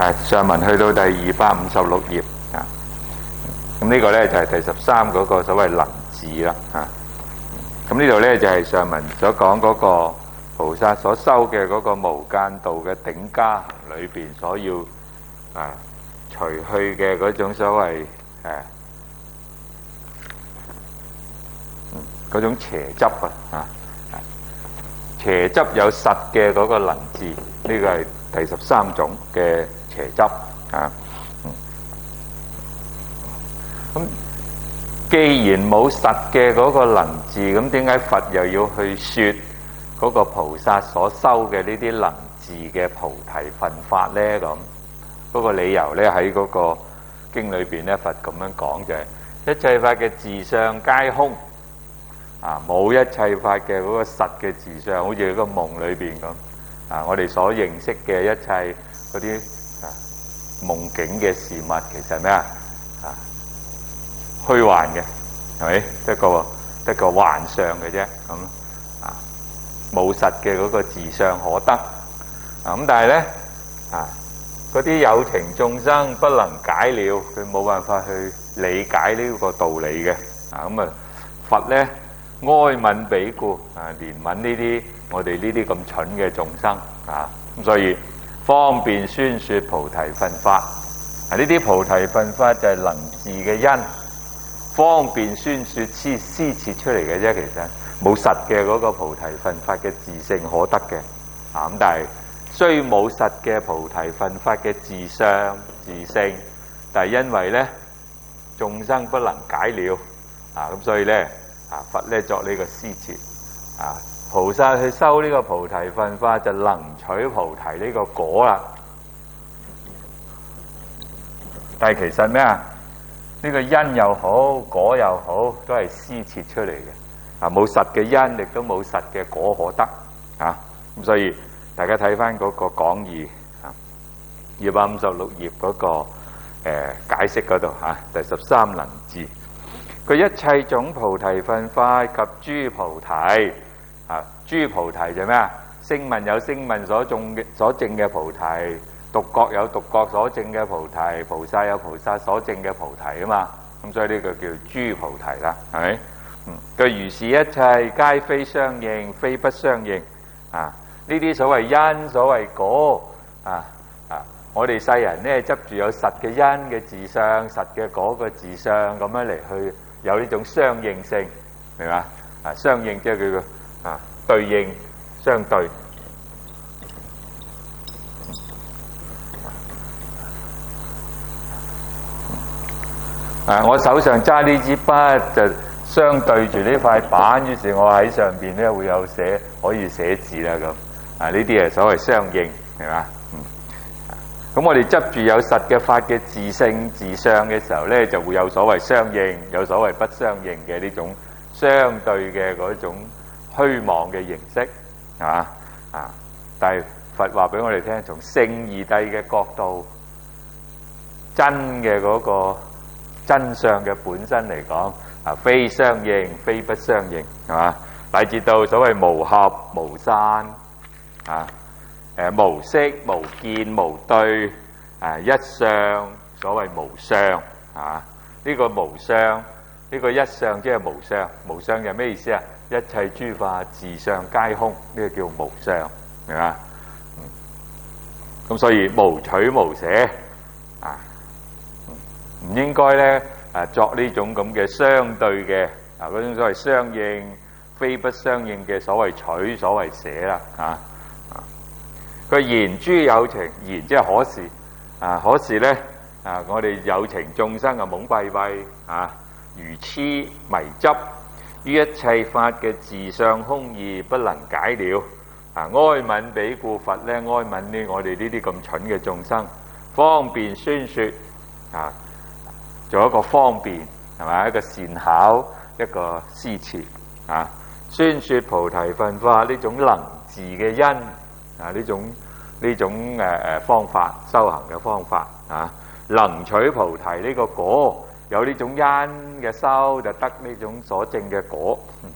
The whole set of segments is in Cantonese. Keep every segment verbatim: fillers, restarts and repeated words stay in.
啊，上文去到第二百五十六頁啊，咁呢個咧就係、是、第十三嗰個所謂能治啦啊。咁呢度咧就係、是、上文所講嗰個菩薩所修嘅嗰個無間道嘅頂加行裏邊所要啊除去嘅嗰種所謂誒嗰種邪執啊啊，邪執有實嘅嗰個能治，呢、這個係第十三種嘅邪執啊。咁、嗯、既然冇實嘅嗰個能治，咁點解佛又要去説嗰個菩薩所修嘅呢啲能治嘅菩提分法咧？咁嗰個理由咧喺嗰個經裏邊咧，佛咁樣講就係、是、一切法嘅自相皆空啊，冇一切法嘅嗰個實嘅自相，好似個夢裏邊咁啊。我哋所認識嘅一切嗰啲啊夢境嘅事物，其實咩啊啊虛幻嘅，係咪？得個得個幻象嘅啫，咁啊冇實嘅嗰個自相可得啊。咁但係咧啊，嗰啲有情眾生不能解了，佢冇辦法去理解呢個道理嘅啊。咁啊，佛咧哀憫彼故啊，憐憫呢啲我哋呢啲咁蠢嘅眾生啊。咁所以方便宣說菩提分法啊，呢啲菩提分法就係能治嘅因，方便宣說施施設出嚟嘅啫。其實冇實嘅嗰個菩提分法嘅自性可得嘅啊。咁但係雖冇實嘅菩提分法嘅自相自性，但係因為咧眾生不能解了啊，咁所以咧啊佛咧作呢個施設啊，菩薩去修呢個菩提分法就能取菩提呢個果啦。但係其實咩啊？呢個因又好，果又好，都係施設出嚟嘅啊，冇實嘅因，亦都冇實嘅果可得啊。咁所以大家睇翻嗰個講義啊，二百五十六頁嗰個誒解釋嗰度嚇，第十三能治，佢一切種菩提分法及諸菩提啊，諸菩提就咩啊？聲聞有聲聞所種嘅所證嘅菩提，獨覺有獨覺所證嘅菩提，菩薩有菩薩所證嘅菩提啊嘛。咁所以呢個叫諸菩提啦，係咪？嗯，佢如是一切皆非相應，非不相應啊。呢啲所謂因所謂果啊啊，我哋世人咧執住有實嘅因嘅自相，實嘅果嘅自相，咁樣嚟去有呢種相應性，明嘛？啊，相應即係佢個啊對應相對。啊，我手上揸呢支筆就相對住呢塊板，於是我喺上邊咧會有寫可以寫字啦咁。啊！呢啲係所謂相應，係嘛？嗯。咁我哋執住有實嘅法嘅自性自相嘅時候咧，就會有所謂相應，有所謂不相應嘅呢種相對嘅嗰種虛妄嘅形式，係嘛？啊！但係佛話俾我哋聽，從聖義諦嘅角度，真嘅嗰個真相嘅本身嚟講，啊，非相應，非不相應，係嘛？乃至到所謂無合無散。啊！誒無色無見無對啊，一相所謂無相啊，呢個無相呢個一相即係無相，無相係咩意思啊？一切諸法自相皆空，呢個叫無相，明嘛？咁所以無取無捨啊，唔應該咧啊作呢種咁嘅相對嘅啊嗰種所謂相應非不相應嘅所謂取所謂捨啦啊！佢言諸有情，言即係可是啊，可是咧啊，我哋有情眾生啊，懵閉閉啊，愚痴迷執於一切法嘅自相空義不能解了啊！哀憫彼故，佛咧哀憫呢我哋呢啲咁蠢嘅眾生，方便宣說啊，做一個方便係咪？一個善巧一個施設啊，宣說菩提分法呢種能治嘅因。啊！呢種呢種誒誒方法修行嘅方法啊，能取菩提呢個果，有呢種因嘅修就得呢種所證嘅果。嗯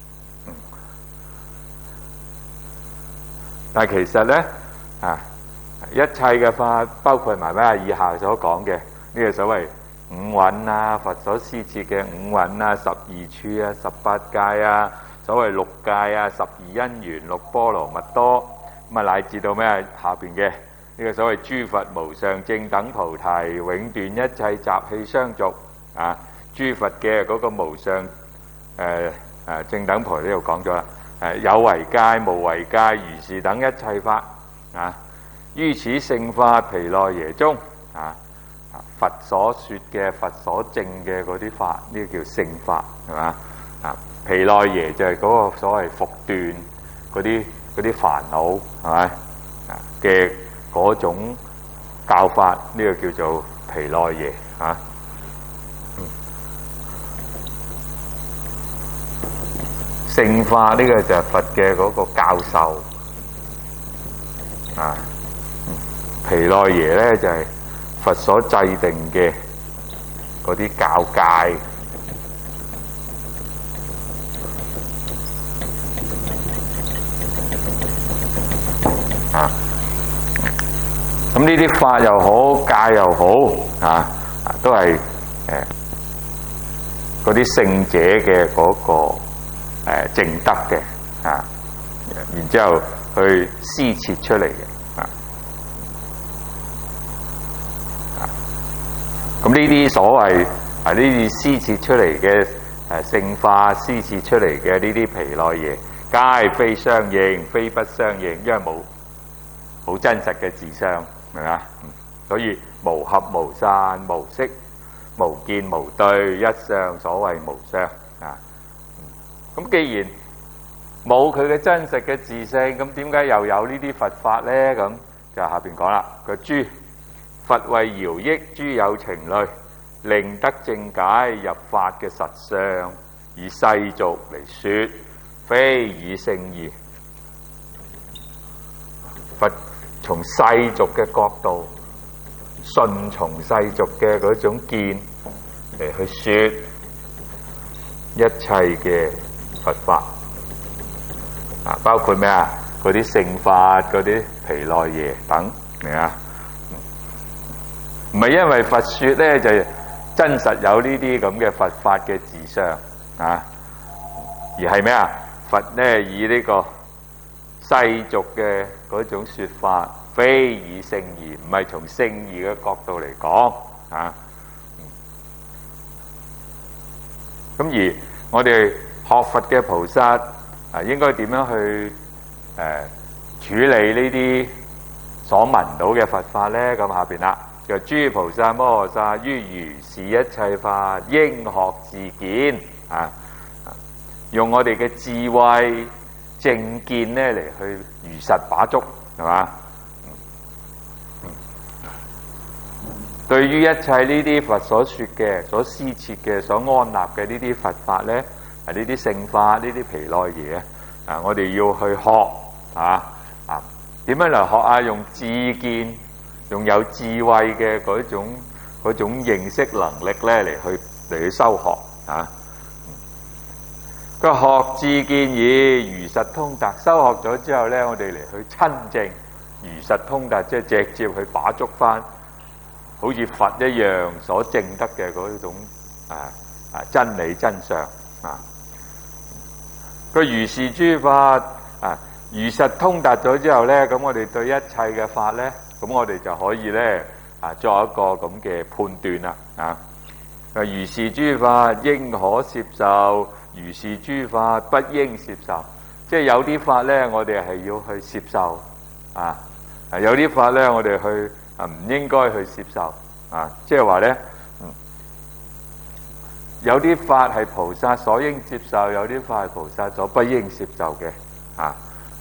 嗯、但係其實咧啊， 一切嘅法包括埋咩啊？以下所講嘅呢個所謂五蘊啊，佛所施設嘅五蘊啊、十二處啊、十八界啊、所謂六界啊、十二因緣、六波羅蜜多，咁啊乃至到咩啊？下邊嘅呢個所謂諸佛無上正等菩提，永斷一切習氣相續啊！諸佛嘅嗰個無上誒誒、呃呃、正等菩提呢度講咗啦，誒有為界、無為界、如是等一切法啊！於此聖法毗奈耶中啊，佛所說嘅、佛所證嘅嗰啲法，呢個叫聖法，係嘛？啊，毗奈耶就係嗰個所謂伏斷嗰啲嗰啲煩惱，係咪？啊嘅嗰種教法，呢個叫做毗奈耶啊。聖法呢個就係佛嘅嗰個教授啊。毗奈耶咧就係佛所制定嘅嗰啲教戒啊，咁呢啲法又好，戒又好啊，都係誒嗰啲聖者嘅嗰個誒證德嘅啊，然之後去施設出嚟嘅。咁呢啲所謂啊，呢啲施設出嚟嘅誒聖化施設出嚟嘅呢啲毗奈耶，皆非相應，非不相應，因為冇好真實嘅自相，明嘛？所以無合無散，無色無見無對，一相所謂無相啊。咁既然冇佢嘅真實嘅自性，咁點解又有呢啲佛法咧？咁就下邊講啦，個諸佛為饒益諸有情類，令得正解入法嘅實相，以世俗嚟說，非以聖義。佛從世俗嘅角度，順從世俗嘅嗰種見嚟去說一切嘅佛法啊，包括咩啊？嗰啲聖法、嗰啲毗奈耶等，明啊？唔係因為佛說咧就真實有呢啲咁嘅佛法嘅自相啊，而係咩啊？佛咧以呢個世俗嘅嗰種說法，非以聖義，唔係從聖義嘅角度嚟講啊。咁而我哋學佛嘅菩薩啊，應該點樣去誒、啊、處理呢啲所聞到嘅佛法咧？咁下邊啦。就諸菩薩摩訶薩於如是一切法，應學自見啊！用我哋嘅智慧正見咧嚟去如實把捉，係嘛？對於一切呢啲佛所說嘅、所施設嘅、所安立嘅呢啲佛法咧，啊呢啲聖法、呢啲毗奈耶啊，我哋要去學啊啊！點樣嚟學啊？用智見。用有智慧嘅嗰種嗰種認識能力咧，嚟去嚟去修學啊！個學智見已如實通達，修學咗之後咧，我哋嚟去親證如實通達，即係直接去把捉翻，好似佛一樣所證得嘅嗰種啊啊真理真相啊！個如是諸法啊，如實通達咗之後咧，咁我哋對一切嘅法咧。咁我哋就可以咧啊，作一個咁嘅判斷啦啊！如是諸法應可攝受，如是諸法不應攝受。即係有啲法咧，我哋係要去攝受啊；有啲法咧，我哋去啊唔應該去攝受啊。即係話咧，嗯，有啲法係菩薩所應接受，有啲法係菩薩所不應攝受嘅啊。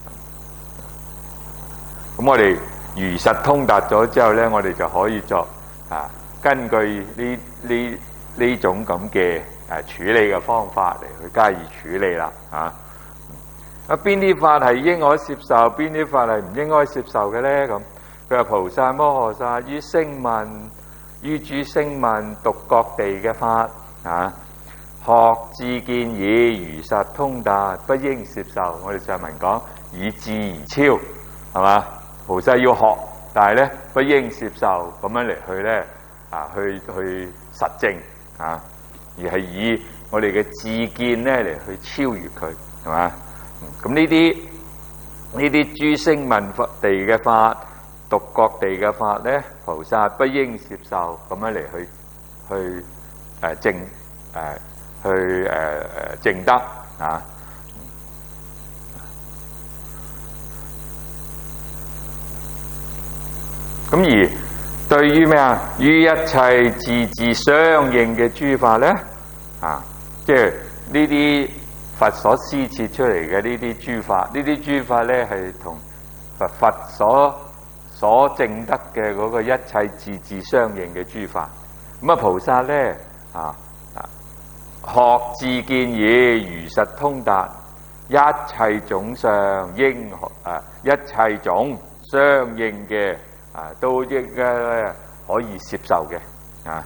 咁我哋如實通達咗之後咧，我哋就可以作啊，根據呢呢呢種咁嘅誒處理嘅方法嚟去加以處理啦，啊！啊邊啲法係應可攝受，邊啲法係唔應該攝受嘅咧？咁佢話菩薩摩訶薩於聲聞於諸聲聞獨各地嘅法啊，學智見已如實通達，不應攝受。我哋上文講以智而超，係嘛？菩薩要學， 但係咧不應攝受咁樣嚟去咧啊，去去實證啊，而係以我哋嘅自見咧嚟去超越佢，係嘛？咁呢啲呢啲諸聲聞法地嘅法、獨覺地嘅法咧，菩薩不應攝受咁樣嚟去去誒、呃、證誒、呃、去誒誒、呃、證得啊。咁而對於咩啊？於一切自自相應嘅諸法咧，啊，即係呢啲佛所施設出嚟嘅呢啲諸法，呢啲諸法咧係同佛佛所所證得嘅嗰個一切自自相應嘅諸法。咁啊，菩薩咧啊啊，學自見已，如實通達一切種相應啊，一切種相應嘅。啊，都應該可以接受嘅啊！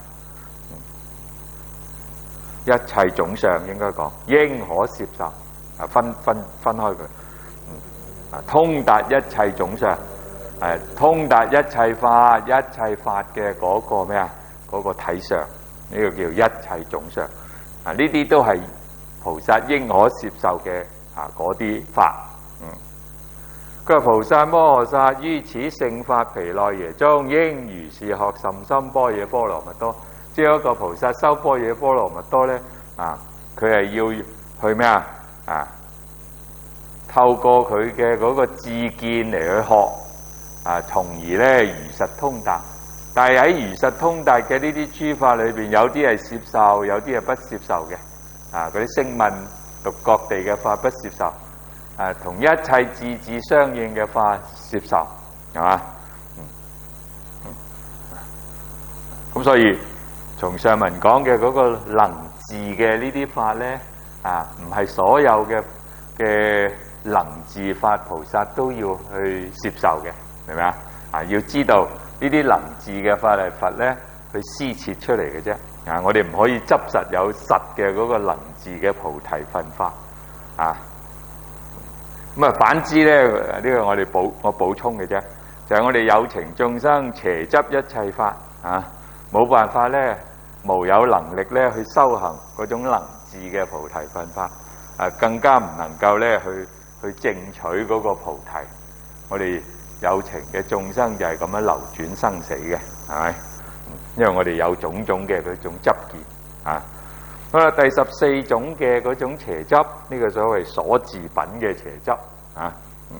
一切種相應該講應可接受啊，分分分開佢啊，通達一切種相，誒，通達一切法，一切法嘅嗰個咩啊？嗰個體相，呢個叫一切種相啊！呢啲都係菩薩應可接受嘅啊，嗰啲法。嗯。佢話菩薩摩訶薩於此聖法毗奈耶中，應如是學甚深般若波羅蜜多。即係一個菩薩修般若波羅蜜多咧，啊，佢係要去咩啊？啊，透過佢嘅嗰個自見嚟去學，啊，從而咧如實通達。但係喺如實通達嘅呢啲諸法裏邊，有啲係攝受，有啲係不攝受嘅。啊，嗰啲聲聞獨覺地嘅法不攝受。誒、啊，同一切自自相應嘅法接受，係嘛？嗯嗯，咁所以從上文講嘅嗰個能自嘅呢啲法咧，啊，唔係所有嘅嘅能自法菩薩都要去接受嘅，明唔明啊？啊，要知道呢啲能自嘅法係佛咧去施設出嚟嘅啫。啊，我哋唔可以執實有實嘅嗰個能自嘅菩提分法，啊。咁啊，反之咧，呢、這個我哋補我補充嘅啫，就係、是、我哋有情眾生邪執一切法啊，冇辦法咧，無有能力咧去修行嗰種能自嘅菩提分法，啊，更加唔能夠咧去去證取嗰個菩提。我哋有情嘅眾生就係咁樣流轉生死嘅，係咪？因為我哋有種種嘅嗰種執見啊。好啦，第十四種嘅嗰種邪執，呢、這個所謂所自品嘅邪執啊，嗯，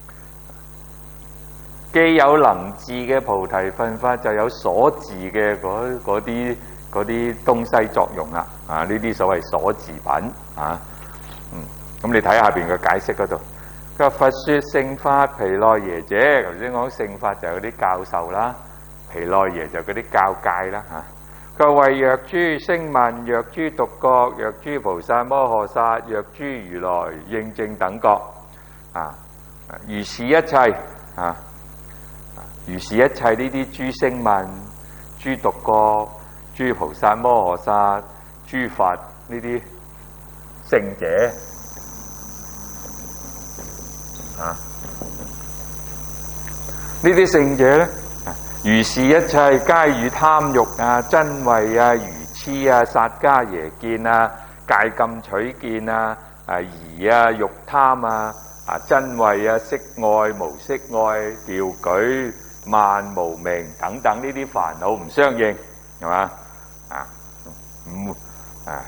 既有能自嘅菩提分法，就有所自嘅嗰嗰啲嗰啲東西作用啦。啊，呢啲所謂所自品啊，嗯，咁你睇下邊嘅解釋嗰度，佢話佛說聖法毗奈耶者，頭先講聖法就有啲教授啦，毗奈耶就嗰啲教誡啦，嚇。佢謂若諸聲聞，若諸獨覺，若諸菩薩摩訶薩，若諸如來應正等覺，啊，如是一切啊，如是一切呢啲諸聲聞、諸獨覺、諸菩薩摩訶薩、諸佛呢啲聖者啊，呢啲聖者咧。如是一切皆與貪欲啊、瞋恚啊、愚癡啊、薩迦耶見啊、戒禁取見啊、啊疑啊、欲貪啊、啊瞋恚啊、色愛、無色愛、掉舉、慢、無明等等呢啲煩惱唔相應，係嘛？啊，唔啊，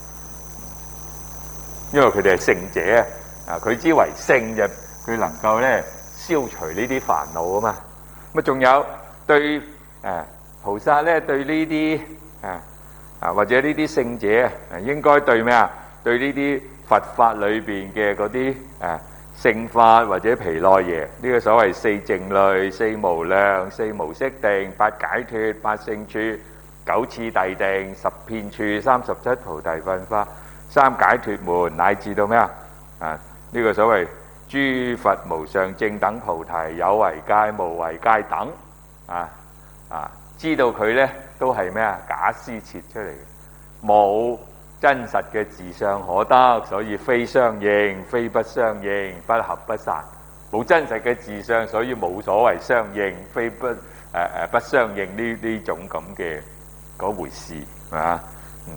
因為佢哋係聖者啊，佢之為聖就佢能夠咧消除呢啲煩惱啊嘛。咁啊，仲有。對誒、啊、菩薩咧，對呢啲誒啊或者呢啲聖者啊，應該對咩啊？對呢啲佛法裏邊嘅嗰啲誒聖法或者毗奈耶呢、這個所謂四靜慮、四無量、四無色定、八解脫、八勝處、九次第定、十遍處、三十七菩提分法、三解脫門，乃至到咩啊？啊呢、這個所謂諸佛無上正等菩提，有為界、無為界等。啊啊！知道佢咧都係咩啊？假施設出嚟嘅，冇真實嘅自相可得，所以非相應、非不相應、不合不散冇真實嘅自相，所以冇所謂相應，非不誒誒、呃、不相應呢呢種咁嘅嗰回事，係嘛？嗯，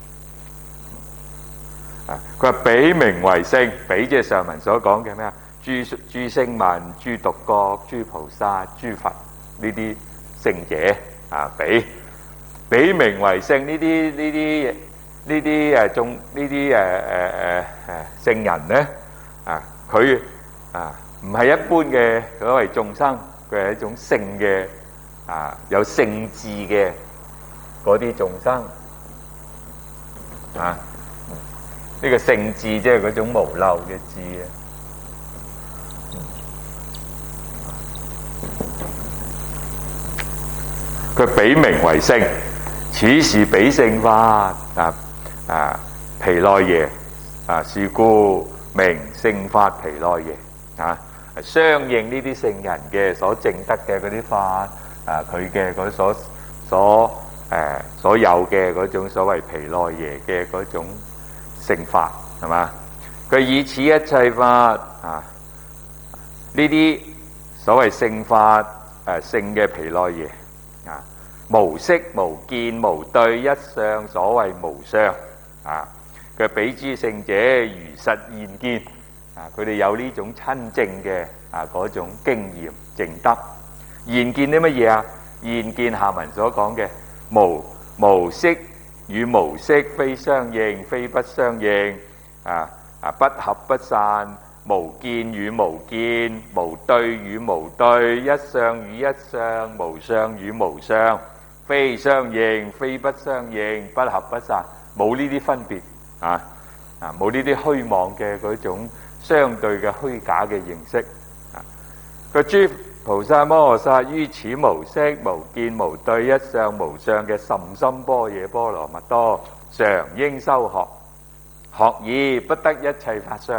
啊，佢話彼名為聖，彼即係上文所講嘅咩啊？諸諸聖聞、諸獨覺、諸菩薩、諸佛呢啲聖者啊，彼彼名為聖呢啲呢啲呢啲誒眾呢啲誒誒誒誒聖人咧啊，佢啊唔係一般嘅所謂眾生，佢係一種聖嘅啊有聖智嘅嗰啲眾生啊。呢個聖智即係嗰種無漏嘅智啊。佢彼名為聖，此是彼聖法啊啊毗奈耶啊，是故名聖法毗奈耶啊。相應呢啲聖人嘅所證得嘅嗰啲法啊，佢嘅嗰所所誒、啊、所有嘅嗰種所謂毗奈耶嘅嗰種聖法係嘛？佢以此一切法啊，呢啲所謂聖法誒聖嘅毗奈耶啊，無色無見無對一相，所謂無相啊。佢彼諸聖者如實現見啊，佢哋有呢種親證嘅啊嗰種經驗證得。現見啲乜嘢啊？現見下文所講嘅無無色與無色非相應，非不相應啊啊，不合不散，無見與無見，無對與無對，一相與一相，無相與無相，非相應，非不相應，不合不散，冇呢啲分別啊啊，冇呢啲虛妄嘅嗰種相對嘅虛假嘅認識啊。個諸菩薩摩訶薩於此無色無見無對一相無相嘅甚深般若波羅蜜多，常應修學，學以不得一切法相。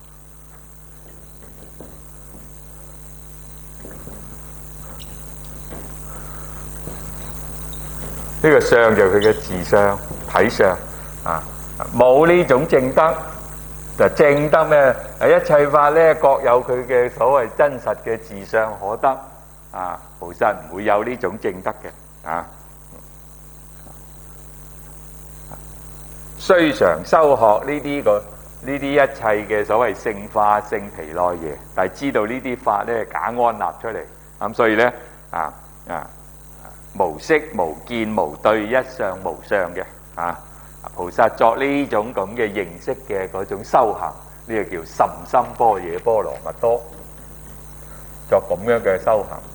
呢個相就係佢嘅自相體相啊，冇呢種證得就證得咩？一切法咧各有佢嘅所謂真實嘅自相可得啊，菩薩唔會有呢種證得嘅啊。雖常修學呢啲個呢啲一切嘅所謂聖法聖毗奈耶，但係知道呢啲法咧假安立出嚟，咁所以咧啊啊無色無見無對一相無相嘅啊。菩薩作呢種咁嘅認識嘅嗰種修行，呢個叫甚深般若波羅蜜多，作咁樣嘅修行。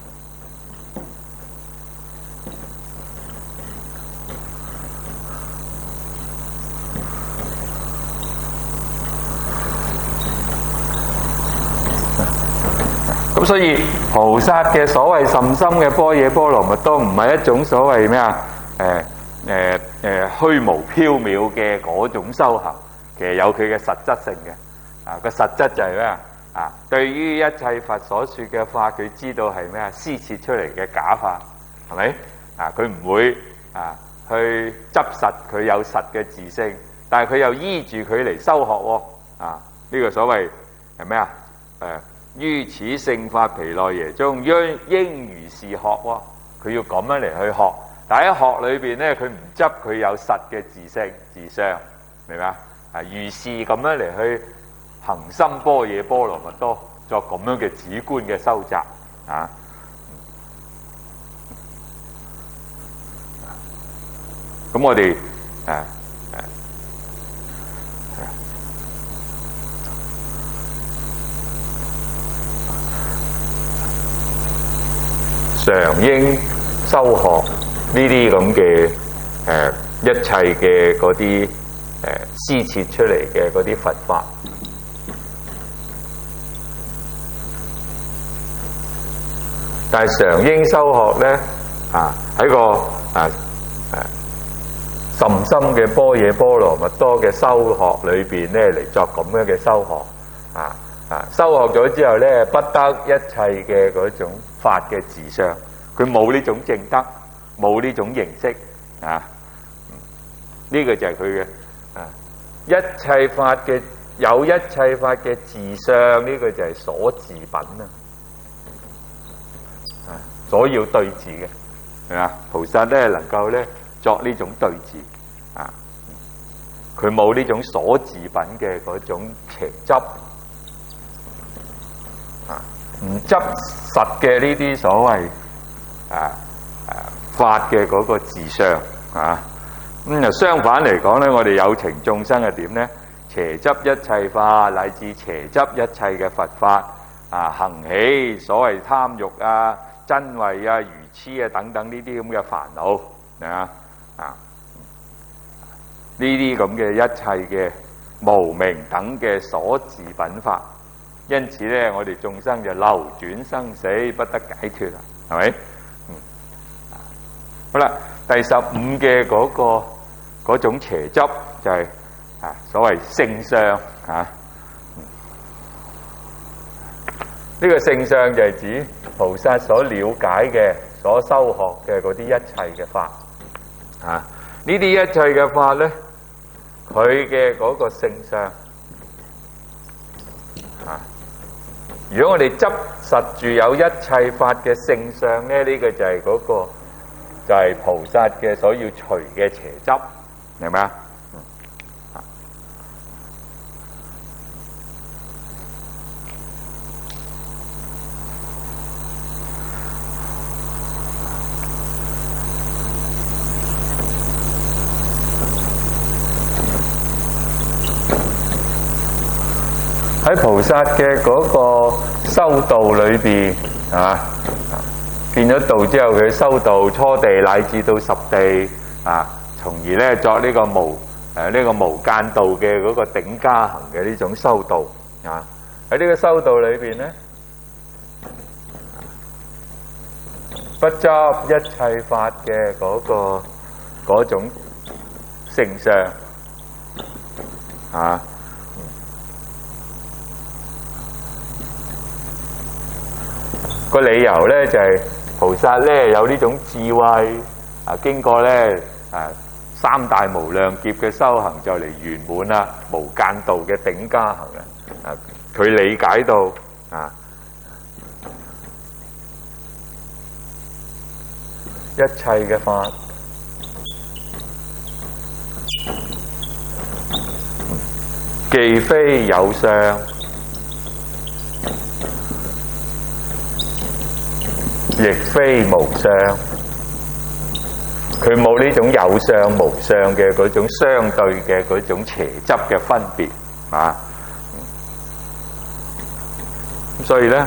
咁所以菩薩嘅所謂甚深嘅般若波羅蜜多，唔係一種所謂咩啊？誒誒誒虛無縹緲嘅嗰種修行，其實有佢嘅實質性嘅。啊，個實質就係咩啊？啊，對於一切佛所說嘅法，佢知道係咩啊？施設出嚟嘅假法，係咪？啊，佢唔會啊去執實佢有實嘅自性，但係佢又依住佢嚟修學喎。啊，呢個所謂係咩啊？誒。於此聖法毗奈耶中，應應如是學喎。佢要咁樣嚟去學，但喺學裏邊咧，佢唔執佢有實嘅自性自相，明唔明啊？啊，如是咁樣嚟去行深般若波羅蜜多，作咁樣嘅止觀嘅修習啊。咁我哋誒。啊常應修學呢啲咁嘅誒一切嘅嗰啲誒施設出嚟嘅嗰啲佛法，但係常應修學咧啊喺個啊誒甚深嘅般若波羅蜜多嘅修學裏邊咧嚟作咁樣嘅修學啊。啊！修學咗之後咧，不得一切嘅嗰種法嘅自相，佢冇呢種證得，冇呢種認識啊！呢、這個就係佢嘅啊！一切法嘅有一切法嘅自相，呢、這個就係所自品啊，啊，所要對治嘅，係嘛？菩薩咧能夠咧作呢種對治啊，佢冇呢種所自品嘅嗰種邪執啊，唔執實嘅呢啲所謂啊啊法嘅嗰個自相啊。咁啊，相反嚟講咧，我哋有情眾生係點咧？邪執一切法，乃至邪執一切嘅佛法啊，行起所謂貪欲啊、瞋恚啊、愚癡啊等等呢啲咁嘅煩惱啊啊，呢啲咁嘅一切嘅無明等嘅所自品法，因此咧，我哋眾生就流轉生死，不得解脫啊，係咪？嗯，好啦，第十五嘅嗰個。嗰種邪執就係、是、啊所謂性相啊，呢、這個性相就係指菩薩所了解嘅、所修學嘅嗰啲一切嘅法啊。呢啲一切嘅法咧，佢嘅嗰個性相啊，如果我哋執實住有一切法嘅性相咧，呢、這個就係嗰、那個就係、是、菩薩嘅所要除嘅邪執。明白啊？喺菩薩嘅嗰個修道裏邊啊，見咗道之後，佢修道初地乃至到十地啊。從而咧作呢個無誒呢個無間道嘅嗰個頂加行嘅呢種修道啊，喺呢個修道裏邊咧，不執一切法嘅嗰個嗰種性相啊，個理由咧就係菩薩咧有呢種智慧啊，經過咧啊。三大無量劫嘅修行就嚟圓滿啦，無間道嘅頂加行啦。啊，佢理解到啊，一切嘅法既非有相，亦非無相。佢冇呢種有相無相嘅嗰種相對嘅嗰種邪執嘅分別啊，咁所以咧，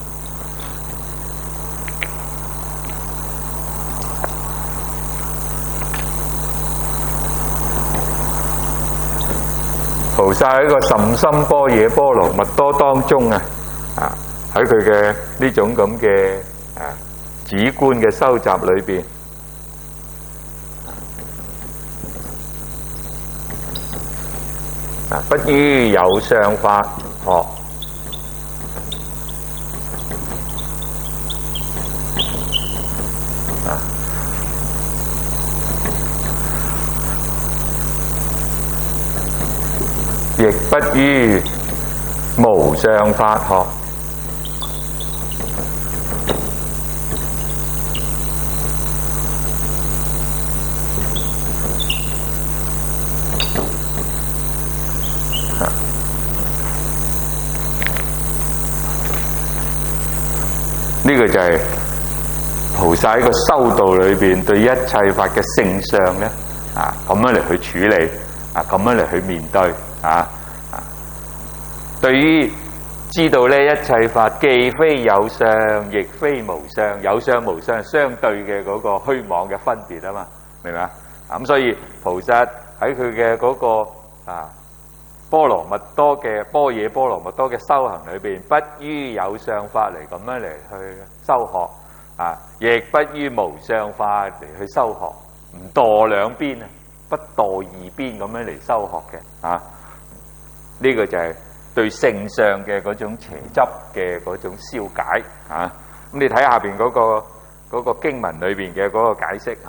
菩薩喺個甚深般若波羅蜜多當中啊，啊喺佢嘅呢種咁嘅啊止觀嘅修習裏邊。啊！不於有相法學，啊，亦不於無相法學。呢個就係菩薩喺個修道裏邊對一切法嘅性相咧，啊咁樣嚟去處理，啊咁樣嚟去面對，啊啊，對於知道咧一切法既非有相，亦非無相，有相無相相對嘅嗰個虛妄嘅分別啊嘛，明唔明啊？咁所以菩薩喺佢嘅嗰個啊波羅蜜多嘅般若波羅蜜多嘅修行裏邊，不於有相法嚟咁樣嚟去修學啊，亦不於無相法嚟去修學，唔墮兩邊啊，不墮二邊咁樣嚟修學嘅啊。呢、這個就係對性相嘅嗰種邪執嘅嗰種消解啊。咁你睇下邊嗰、那個嗰、那個經文裏邊嘅嗰個解釋啊，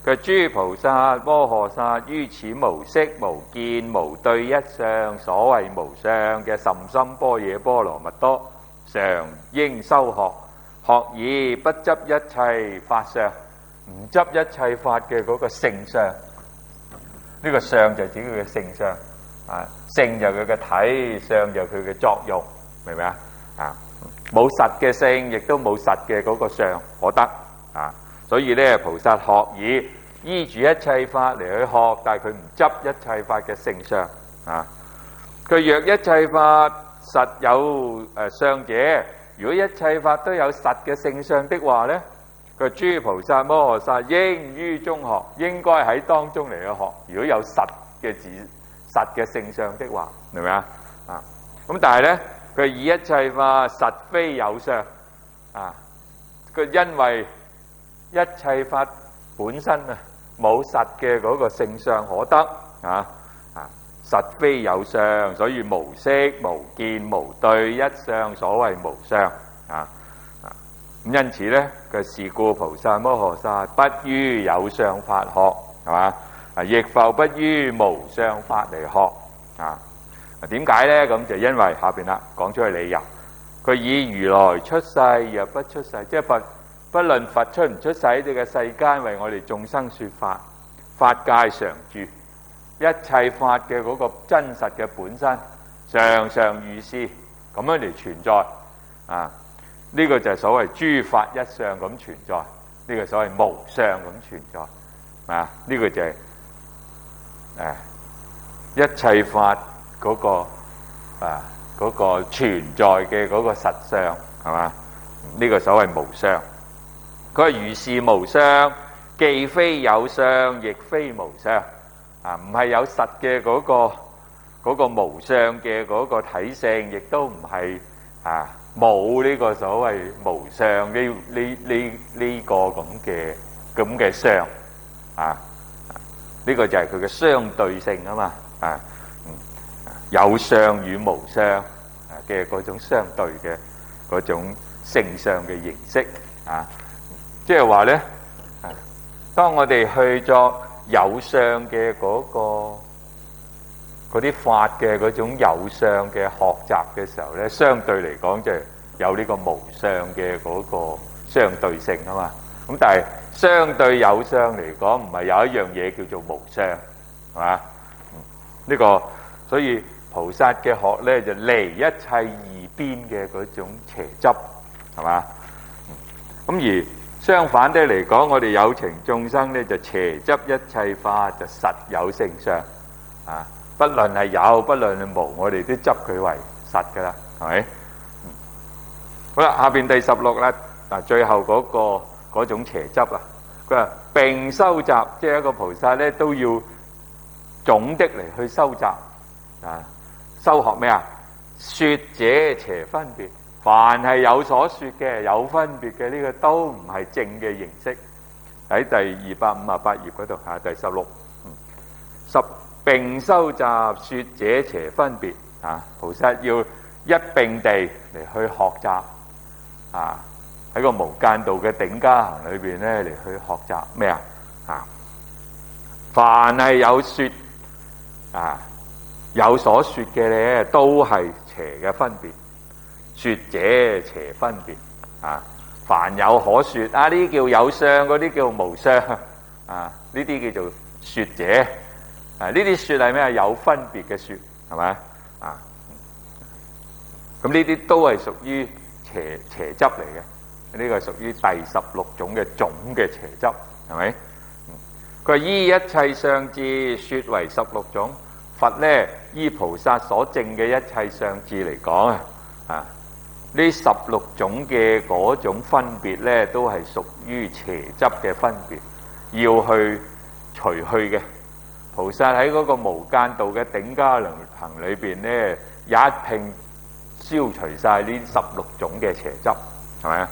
佢諸菩薩摩訶薩於此無色無見無對一相，所謂無相嘅甚深般若波羅蜜多，常應修學。學以不執一切法相，唔執一切法嘅嗰個性相。呢、這個相就指佢嘅性相啊，性就佢嘅體，相就佢嘅作用，明唔明啊？啊，冇實嘅性，亦都冇實嘅嗰個相可得啊。所以咧，菩薩學以依住一切法嚟去學，但係佢唔執一切法嘅性相啊。佢若一切法實有誒相者，如果一切法都有實嘅性相的話呢，佢諸菩薩摩訶薩應於中學，應該喺當中嚟去學。如果有實嘅字、實嘅性相的話，明唔明啊？啊，咁但係呢，佢以一切法實非有相啊，佢因為一切法本身啊冇實嘅嗰個性相可得啊啊，實非有相，所以無色無見無對一相，所謂無相啊啊。咁因此咧，佢是故菩薩摩訶薩不於有相法學，係嘛啊？亦復不於無相法嚟學啊？點解咧？咁就因為下邊啦，講出去理由。佢以如來出世若不出世，即係佛。不論佛出唔出世喺呢個世間為我哋眾生說法，法界常住，一切法嘅嗰個真實嘅本身，常常如是咁樣嚟存在啊！呢、這個就係所謂諸法一相咁存在，呢、這個所謂無相咁存在啊！呢、這個就係、是、誒、啊、一切法嗰、那個啊嗰、那個存在嘅嗰個實相，係嘛？呢、這個所謂無相。佢話如是無相，既非有相，亦非無相啊！唔係有實嘅嗰、那個嗰、那個無相嘅嗰個體性，亦都唔係啊冇呢個所謂無相呢呢呢呢個咁嘅咁嘅相啊！呢、這個就係佢嘅相對性啊嘛啊！有相與無相嘅嗰種相對嘅嗰種性相嘅形式啊！即係話咧，當我哋去作有相嘅嗰個嗰啲法嘅嗰種有相嘅學習嘅時候咧，相對嚟講就有呢個無相嘅嗰個相對性啊嘛。咁但係相對有相嚟講，唔係有一樣嘢叫做無相，係嘛？呢個所以菩薩嘅學咧就離一切二邊嘅嗰種邪執，係嘛？咁而相反的嚟講，我哋有情眾生咧就邪執一切法，就實有性相啊！不論係有，不論係無，我哋都執佢為實噶啦，係咪？嗯、好啦，下邊第十六啦，嗱，最後嗰、嗰個嗰種邪執啊，佢話並收集，即係一個菩薩咧都要總的嚟去收集啊，修學咩啊？說者邪分別。凡係有所說嘅、有分別嘅，呢、這個都唔係正嘅形式。喺第二百五十八頁嗰度嚇，第十六、嗯、十並收集說者邪分別啊！菩薩要一並地嚟去學習啊！喺個無間道嘅頂加行裏邊咧嚟去學習咩啊？啊！凡係有說啊，有所說嘅咧，都係邪嘅分別。說者邪分別啊！凡有可說啊，呢啲叫有相，嗰啲叫無相啊，呢啲叫做說者啊，呢啲說係咩？有分別嘅說，係咪啊？咁呢啲都係屬於邪邪執嚟嘅，呢、這個屬於第十六種嘅總嘅邪執，係咪？佢話依一切相智說為十六種，佛咧依菩薩所證嘅一切相智嚟講啊啊！呢十六種嘅嗰種分別咧，都係屬於邪執嘅分別，要去除去嘅。菩薩喺嗰個無間道嘅頂加行裏邊咧，一併消除晒呢十六種嘅邪執，係咪啊？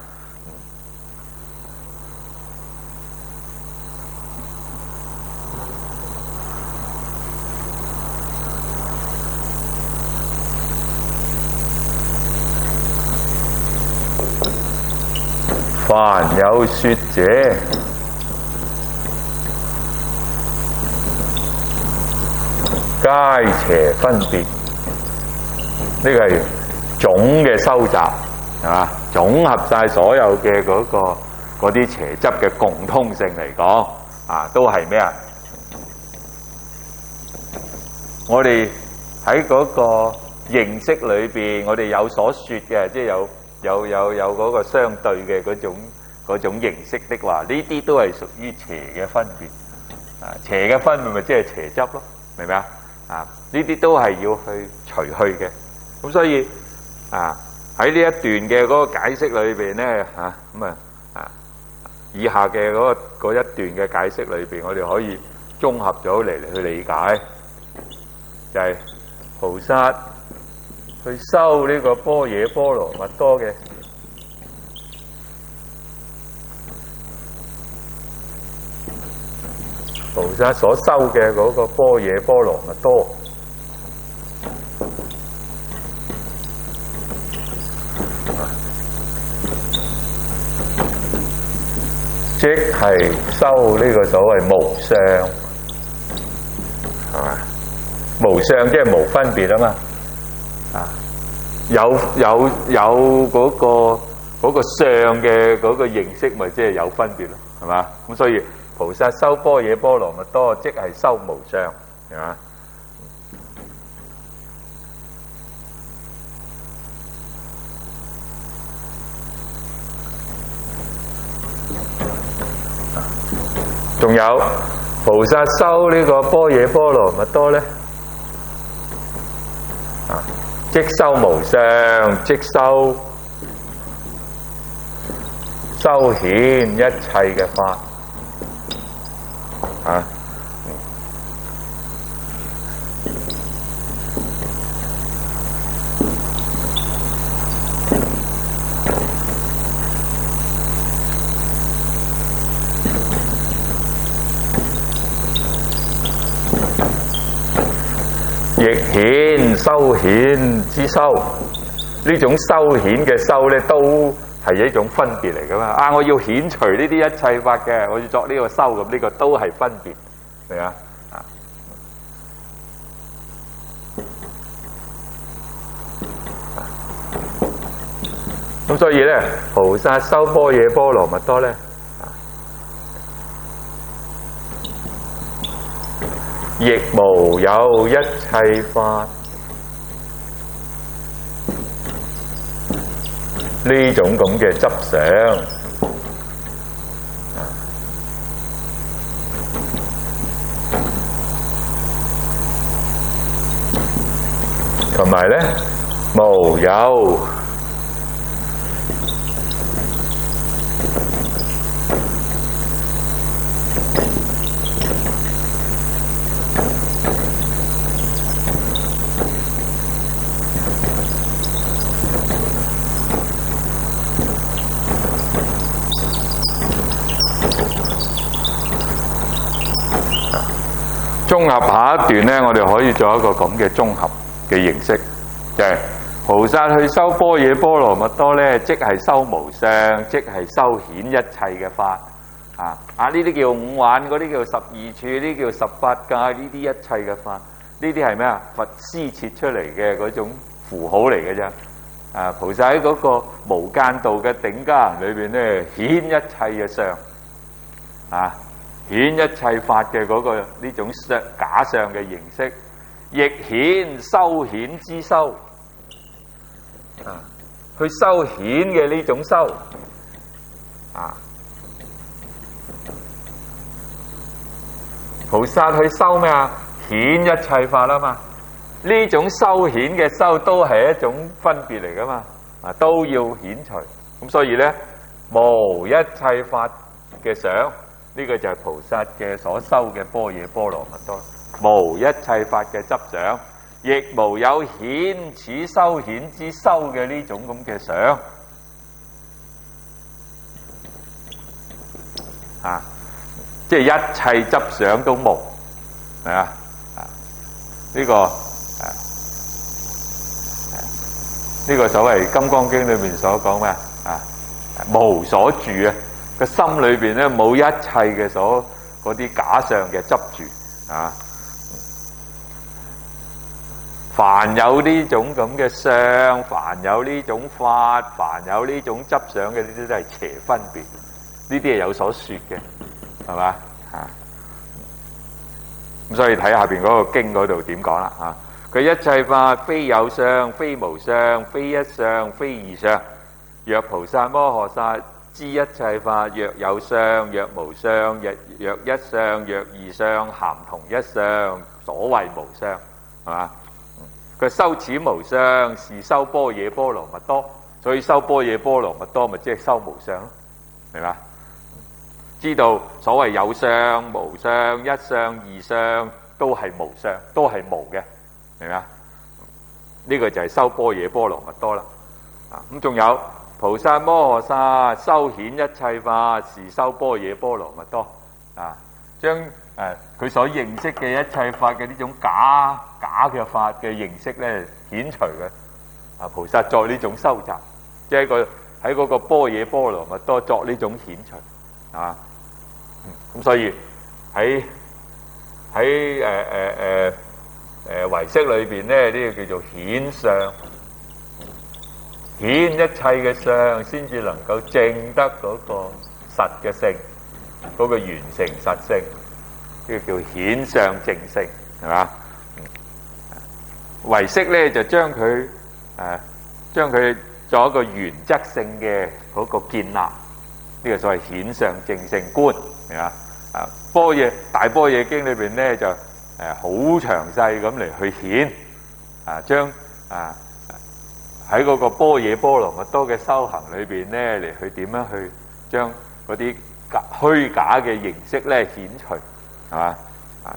凡有說者， 佳邪分別，呢個係總嘅收集，係嘛？總合晒所有嘅嗰、嗰個嗰啲邪執嘅共通性嚟講，啊，都係咩啊？我哋喺嗰個認識裏邊，我哋有所説嘅，即係有有有有嗰個相對嘅嗰種嗰種認識的話，呢啲都係屬於邪嘅分別。啊，邪嘅分別咪即係邪執咯，明唔明啊？啊，呢啲都係要去除去嘅。咁所以啊，喺呢一段嘅嗰個解釋裏邊咧，嚇咁啊啊，以下嘅嗰個嗰一段嘅解釋裏邊，我哋可以綜合咗嚟嚟去理解，就係菩薩去修呢個般若波羅蜜多嘅菩薩所修嘅嗰個般若波羅蜜多，即係修呢個所謂無相，係嘛？無相即係無分別啊嘛，啊有有有嗰個嗰個相嘅嗰個認識，咪即係有分別咯，係嘛？咁所以菩薩修般若波羅蜜多，即係修無相，係嘛？仲有菩薩修呢個般若波羅蜜多咧，啊，即修無相，即修修顯一切嘅法，啊，亦顯修顯之修，呢種修顯嘅修咧，都係一種分別嚟噶嘛。啊，我要顯除呢啲一切法嘅，我要作呢個修，咁呢個都係分別，明啊？啊，咁所以咧，菩薩修般若波羅蜜多咧，亦無有一切法呢種咁嘅執想，同埋咧無有綜合下一段咧，我哋可以做一個咁嘅綜合嘅形式，就係菩薩去修般若波羅蜜多咧，即係修無相，即係修顯一切嘅法啊！啊，呢啲叫五蘊，嗰啲叫十二處，呢啲叫十八界，呢啲一切嘅法，呢啲係咩啊？佛施設出嚟嘅嗰種符號嚟嘅啫。啊，菩薩喺嗰個無間道嘅頂加行裏邊咧，顯一切嘅相啊！顯一切法嘅嗰個呢種相假相嘅形式，亦顯修顯之修啊，去修顯嘅呢種修啊，菩薩去修咩啊？顯一切法啦嘛，呢種修顯嘅修都係一種分別嚟噶嘛，啊都要顯除，咁所以咧無一切法嘅相。呢個就係菩薩嘅所修嘅般若波羅蜜多，無一切法嘅執想，亦無有顯此修顯之修嘅呢種咁嘅想，啊，即係一切執想都無，係啊，啊，呢個啊，呢個所謂《金剛經》裏面所講咩啊？無所住啊！個心裏邊咧冇一切嘅所嗰啲假相嘅執住啊， 凡有呢種咁嘅相，凡有呢種法，凡有呢種執想嘅，呢啲都係邪分別，呢啲係有所說嘅，係嘛啊？咁所以睇下邊嗰個經嗰度點講啦啊？佢一切法非有相，非無相，非一相，非二相。若菩薩摩訶薩知一切法，若有相，若無相，若若一相，若二相，咸同一相，所謂無相，係嘛？佢修此無相，是修般若波羅蜜多，所以修般若波羅蜜多咪即係修無相咯，明嘛？知道所謂有相、無相、一相、二相都係無相，都係無嘅，明嘛？呢個就係修般若波羅蜜多啦。啊，咁仲有菩薩摩訶薩修顯一切法，是修般若波羅蜜多。啊，將誒佢所認識嘅一切法嘅呢種假假嘅法嘅認識咧，遣除嘅。啊，菩薩作呢種修習，即係個喺嗰個般若波羅蜜多作呢種遣除，啊，咁所以喺喺誒誒誒誒唯識裏邊咧，呢個叫做顯相，顯一切嘅相，先至能夠證得嗰個實嘅性，嗰個完成實性。呢個叫顯相正性，係嘛？唯識咧就將佢誒將佢作一個原則性嘅嗰個建立，呢個所謂顯相正性觀，係嘛？啊，般若大般若經裏邊咧就誒好詳細咁嚟去顯啊，將啊喺嗰個般若波羅蜜多嘅修行裏邊咧嚟去點樣去將嗰啲假虛假嘅形式咧遣除。係嘛？啊，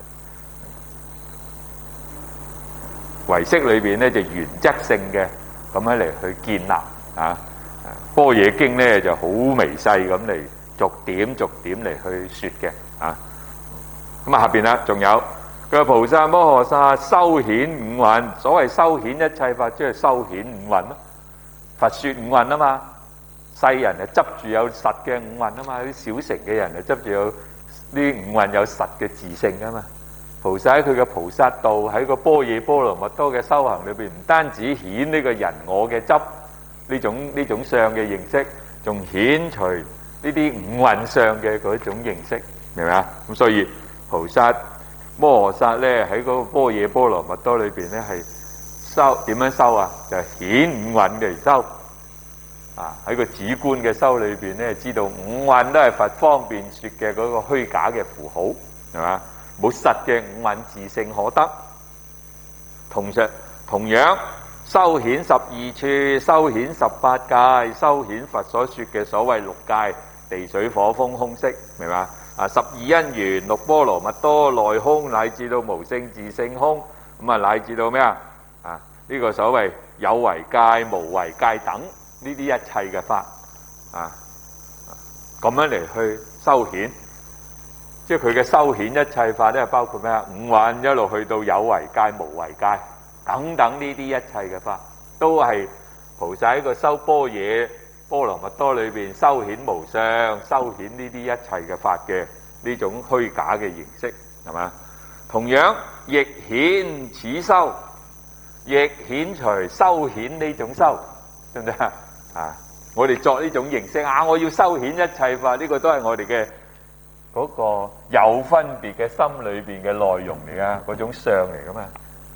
唯識裏邊咧就原則性嘅咁樣嚟去建立啊。般若經咧就好微細咁嚟逐點逐點嚟去説嘅啊。咁啊下邊啦，仲有佢話菩薩摩訶薩修顯五蘊，所謂修顯一切法，即係修顯五蘊咯。佛説五蘊啊嘛，世人就執住有實嘅五蘊啊嘛，啲小乘嘅人就執住有。呢五蘊有實嘅自性噶嘛？菩薩喺佢嘅菩薩道，喺個般若波羅蜜多嘅修行裏邊，唔單止顯呢個人我嘅執呢種呢種相嘅認識，仲顯除呢啲五蘊相嘅嗰種認識，明唔明啊？咁所以菩薩摩訶薩咧喺嗰個般若波羅蜜多裏邊咧係修點樣修啊？就係顯五蘊嘅修。啊！喺個止觀嘅修裏邊咧，知道五蘊都係佛方便說嘅嗰個虛假嘅符號，係嘛？冇實嘅五蘊自性可得。同時同樣修顯十二處，修顯十八界，修顯佛所說嘅所謂六界，地水火風空色，明嘛？啊！十二因緣，六波羅蜜多，內空乃至到無性自性空，咁啊乃至到咩啊？啊！呢個所謂有為界、無為界等。呢啲一切嘅法啊，咁樣嚟去修顯，即係佢嘅修顯一切法咧，包括咩啊？五蘊一路去到有為界、無為界等等呢啲一切嘅法，都係菩薩喺個修般若波羅蜜多裏邊修顯無相、修顯呢啲一切嘅法嘅呢種虛假嘅形式，係嘛？同樣亦顯此修，亦顯除修顯呢種修，對唔對啊？啊！我哋作呢種形式啊，我要修顯一切法，呢、這個都係我哋嘅嗰個有分別嘅心裏邊嘅內容嚟噶，嗰種相嚟噶嘛。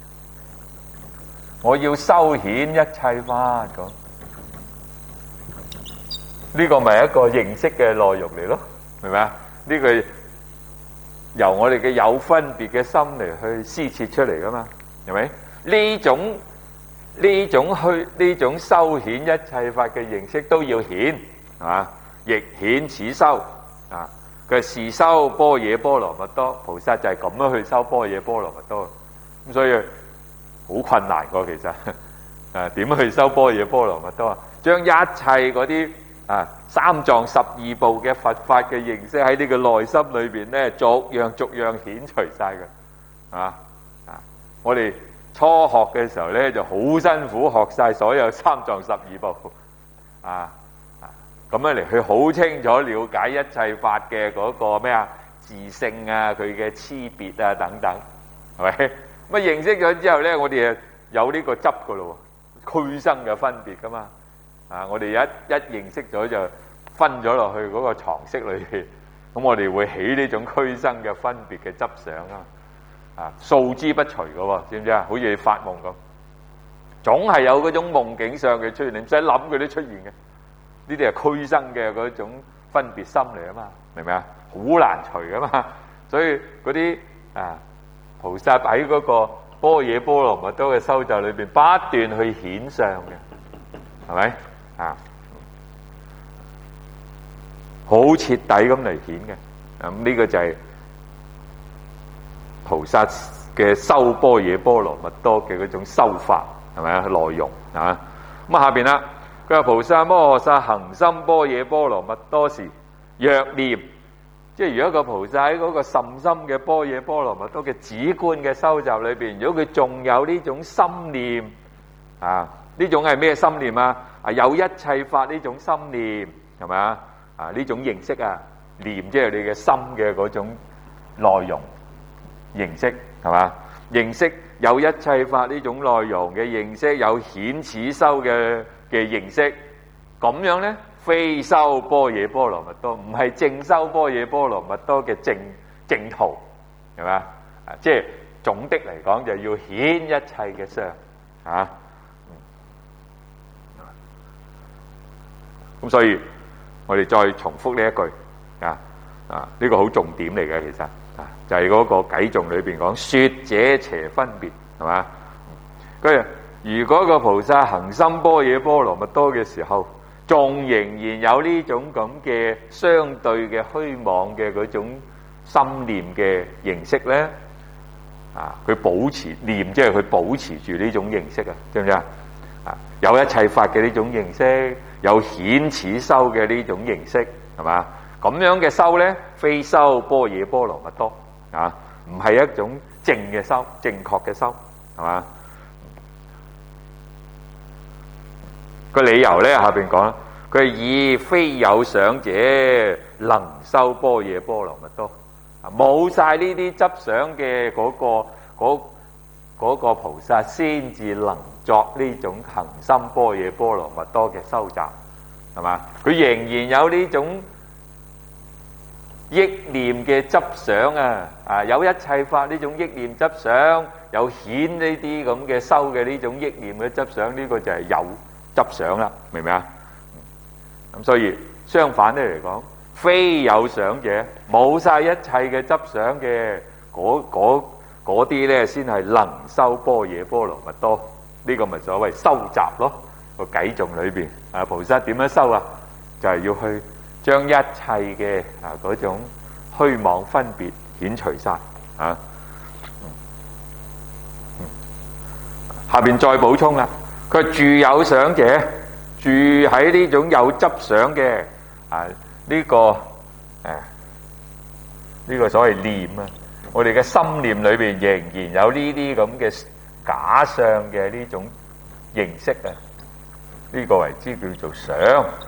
我要修顯一切法咁，呢、這個咪一個認識嘅內容嚟咯，明咪啊？呢、這個由我哋嘅有分別嘅心嚟去施設出嚟噶嘛，係咪？呢種。呢種虛呢種修顯一切法嘅形式都要顯，係嘛？亦顯此修啊！佢是修般若波羅蜜多，菩薩就係咁樣去修般若波羅蜜多，咁所以好困難個其實啊，點去修般若波羅蜜多啊？將一切嗰啲啊三藏十二部嘅佛法嘅形式喺呢個內心裏邊咧，逐樣逐樣顯除晒嘅，係嘛？啊，我哋。初學嘅時候咧，就好辛苦學晒所有三藏十二部，啊啊咁樣嚟去好清楚了解一切法嘅嗰個咩啊自性啊，佢嘅差別啊等等，係咪？咁啊認識咗之後咧，我哋有呢個執噶咯喎，俱生嘅分別噶嘛。啊，我哋一一認識咗就分咗落去嗰個常識裏邊，咁我哋會起呢種俱生嘅分別嘅執想啊。啊，數之不除噶喎，知唔知啊？好似你發夢咁，總係有嗰種夢境上嘅出現，你唔使諗佢都出現嘅。呢啲係俱生嘅嗰種分別心嚟啊嘛，明唔明啊？好難除噶嘛，所以嗰啲啊菩薩喺嗰個般若波羅蜜多嘅修習裏邊不斷去顯相嘅，係咪啊？好徹底咁嚟顯嘅，咁、啊、呢、這個就係菩薩嘅修般若波羅蜜多嘅嗰種修法，係咪啊？內容啊，咁啊下邊啦，佢話菩薩摩訶薩行深般若波羅蜜多時，若念。即係如果個菩薩喺嗰個甚深嘅般若波羅蜜多嘅止觀嘅修習裏邊，如果佢仲有呢種心念啊，呢種係咩心念啊？啊，有一切法呢種心念係咪啊？啊，呢種認識啊，念即係你嘅心嘅嗰種內容認識係嘛？認識有一切法呢種內容嘅認識，有顯此修嘅嘅認識，咁樣咧。非修般若波羅蜜多，唔係正修般若波羅蜜多嘅正正途，係咪啊？即係總的嚟講，就要顯一切嘅相啊。咁所以，我哋再重複呢一句啊啊，呢個好重點嚟嘅，其實啊，就係嗰個偈頌裏邊講說者邪分別，係嘛？佢如果個菩薩行深般若波羅蜜多嘅時候，仲仍然有呢種咁嘅相對嘅虛妄嘅嗰種心念嘅認識咧，啊，佢保持念，即係佢保持住呢種認識啊，知唔知啊？啊，有一切法嘅呢種認識，有顯此修嘅呢種認識，係嘛？咁樣嘅修咧，非修般若波羅蜜多啊，唔係一種正嘅修，正確嘅修，係嘛？個理由咧，下邊講啦，佢以非有想者能修般若波羅蜜多，啊，冇晒呢啲執想嘅嗰個嗰嗰個菩薩，先至能作呢種行深般若波羅蜜多嘅修習，係嘛？佢仍然有呢種憶念嘅執想啊，啊，有一切法呢種憶念執想，有顯呢啲咁嘅修嘅呢種憶念嘅執想，呢個就係有執想啦，明唔明啊？咁所以相反咧嚟講，非有想者，冇晒一切嘅執想嘅嗰嗰嗰啲咧，先係能修般若波羅蜜多。呢個咪所謂修習咯。個偈頌裏邊啊，菩薩點樣修啊？就係要去將一切嘅啊嗰種虛妄分別遣除晒啊。下邊再補充啦。佢住有想者，住喺呢種有執想嘅啊呢個誒呢個所謂念啊，我哋嘅心念裏邊仍然有呢啲咁嘅假相嘅呢種認識啊，呢個為之叫做想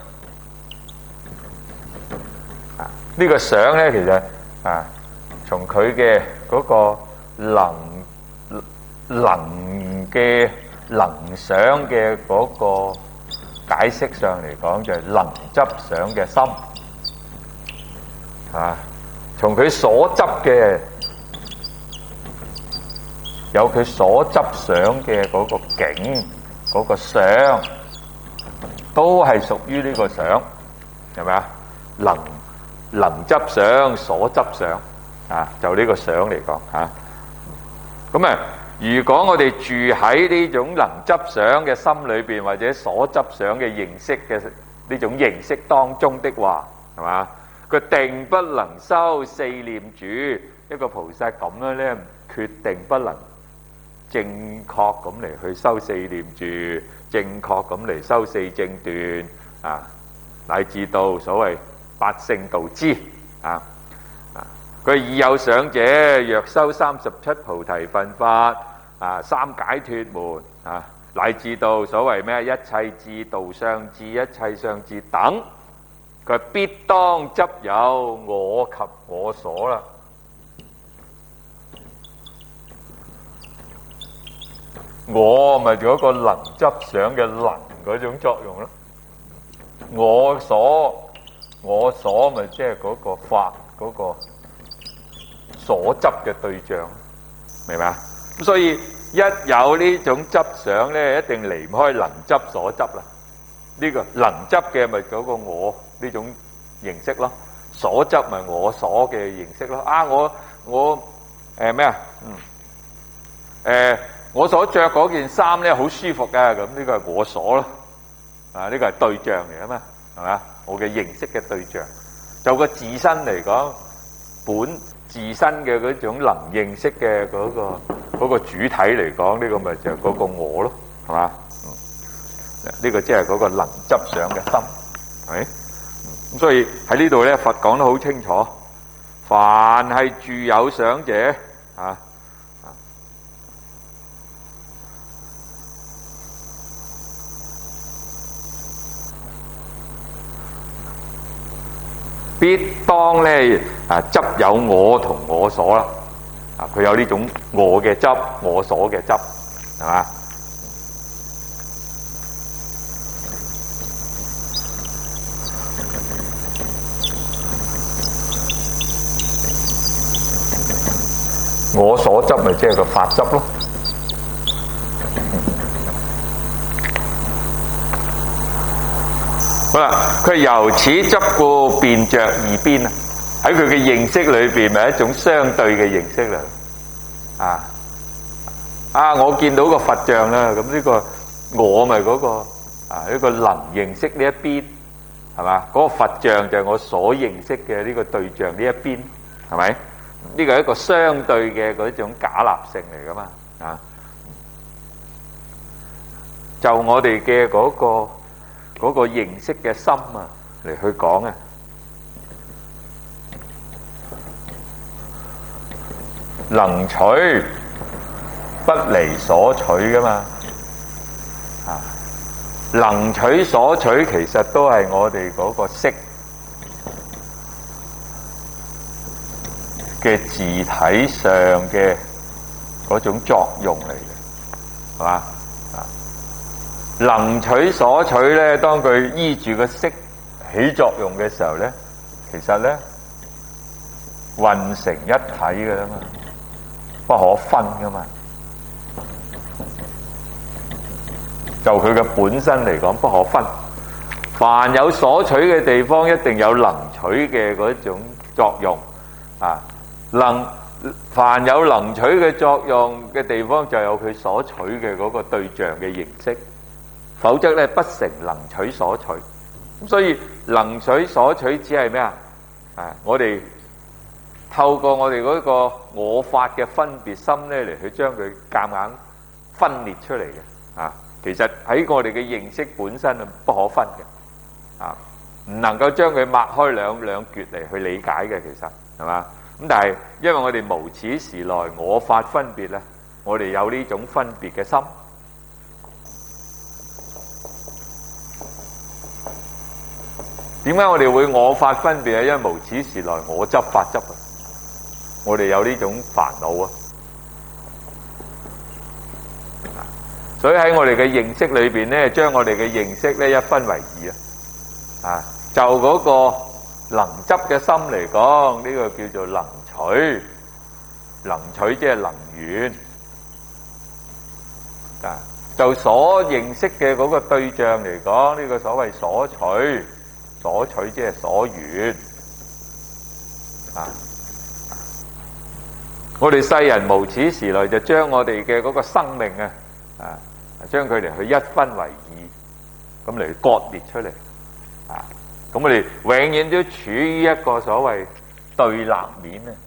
啊。呢個想咧，其實啊，從佢嘅嗰個能能嘅。能想嘅嗰個解釋上嚟講，就係能執想嘅心啊。從佢所執嘅有佢所執想嘅嗰個境嗰個想，都係屬於呢個想，係咪啊？能能執想所執想啊，就呢個想嚟講嚇。咁啊。如果我哋住喺呢種能執想嘅心裏邊，或者所執想嘅認識嘅呢種認識當中的話，係嘛？佢定不能修四念住。一個菩薩咁樣咧，決定不能正確咁嚟去修四念住，正確咁嚟修四正斷啊，乃至到所謂八聖道支啊啊！佢已有想者，若修三十七菩提分法。啊，三解脫門啊，乃至到所謂咩一切智、道相智、一切相智等，佢必當執有我及我所啦。 我咪嗰個能執想嘅能嗰種作用咯。我所我所咪即係嗰個法嗰個所執嘅對象，明白？咁所以一有呢種執想咧，一定離唔開能執所執啦。呢個能執嘅咪嗰個我呢種形式咯，所執咪我所嘅形式咯。啊，我我誒咩啊？嗯，誒我所着嗰件衫咧好舒服嘅，咁呢個係我所咯。啊，呢個係對象嚟啊嘛，係咪啊？我嘅認識嘅對象，就個自身嚟講，本自身嘅嗰種能認識嘅嗰個嗰個主體嚟講，呢個咪就係嗰個我咯，係嘛？呢個即係嗰個能執想嘅心，係咪？咁所以喺呢度咧，佛講得好清楚，凡係住有想者，啊，必當咧啊執有我同我所啦，啊佢有呢種我嘅執，我所嘅執，係嘛？我所執咪即係個法執咯。好啦，佢由此執故便着二邊啊！喺佢嘅認識裏邊，咪一種相對嘅認識啦。啊啊！我見到個佛像啦，咁呢個我咪嗰個啊一個能認識呢一邊，係嘛？嗰個佛像就係我所認識嘅呢個對象呢一邊，係咪？呢個係一個相對嘅嗰種假立性嚟噶嘛？啊，就我哋嘅嗰個嗰個認識嘅心啊嚟去講啊，能取不離所取噶嘛？啊，能取所取其實都係我哋嗰個識嘅自體上嘅嗰種作用嚟嘅，係嘛？啊，能取所取咧，當佢依住個識起作用嘅時候咧，其實咧混成一體嘅啦嘛，不可分噶嘛。就佢嘅本身嚟講，不可分。凡有所取嘅地方，一定有能取嘅嗰種作用啊。能凡有能取嘅作用嘅地方，就有佢所取嘅嗰個對象嘅形式，否則咧不成能取所取。咁所以能取所取只係咩啊？啊，我哋透過我哋嗰個我法嘅分別心咧，嚟去將佢夾硬分裂出嚟嘅啊。其實喺我哋嘅認識本身係不可分嘅啊，唔能夠將佢擘開兩兩橛嚟去理解嘅，其實係嘛？咁但係因為我哋無始時來我法分別咧，我哋有呢種分別嘅心。點解我哋會我法分別啊？因為無始時來我執法執啊，我哋有呢種煩惱啊。所以喺我哋嘅認識裏邊咧，將我哋嘅認識咧一分為二啊。啊，就嗰個能執嘅心嚟講，呢個叫做能取，能取即係能緣啊。就所認識嘅嗰個對象嚟講，呢個所謂所取，所取即係所緣啊。我哋世人無始時來就將我哋嘅嗰個生命啊啊，將佢哋去一分為二，咁嚟割裂出嚟啊。咁我哋永遠都處於一個所謂對立面啊。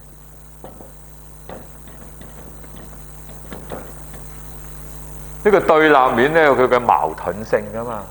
呢個對立面咧有佢嘅矛盾性噶嘛。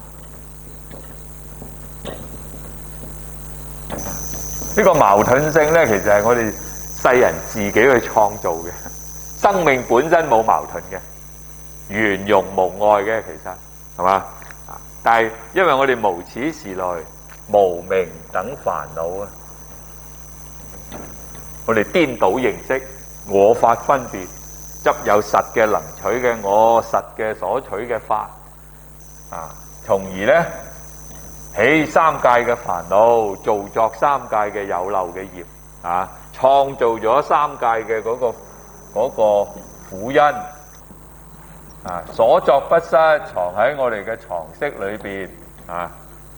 呢個矛盾性咧，其實係我哋世人自己去創造嘅。生命本身冇矛盾嘅，圓融無礙嘅，其實係嘛？但係因為我哋無始時來無明等煩惱啊，我哋顛倒認識，我法分別， 執有實嘅能取嘅我，實嘅所取嘅法啊，從而呢起三界嘅煩惱，造作三界嘅有漏嘅業啊，創造咗三界嘅嗰個嗰個苦因啊，所作不失，藏喺我哋嘅藏識裏邊啊。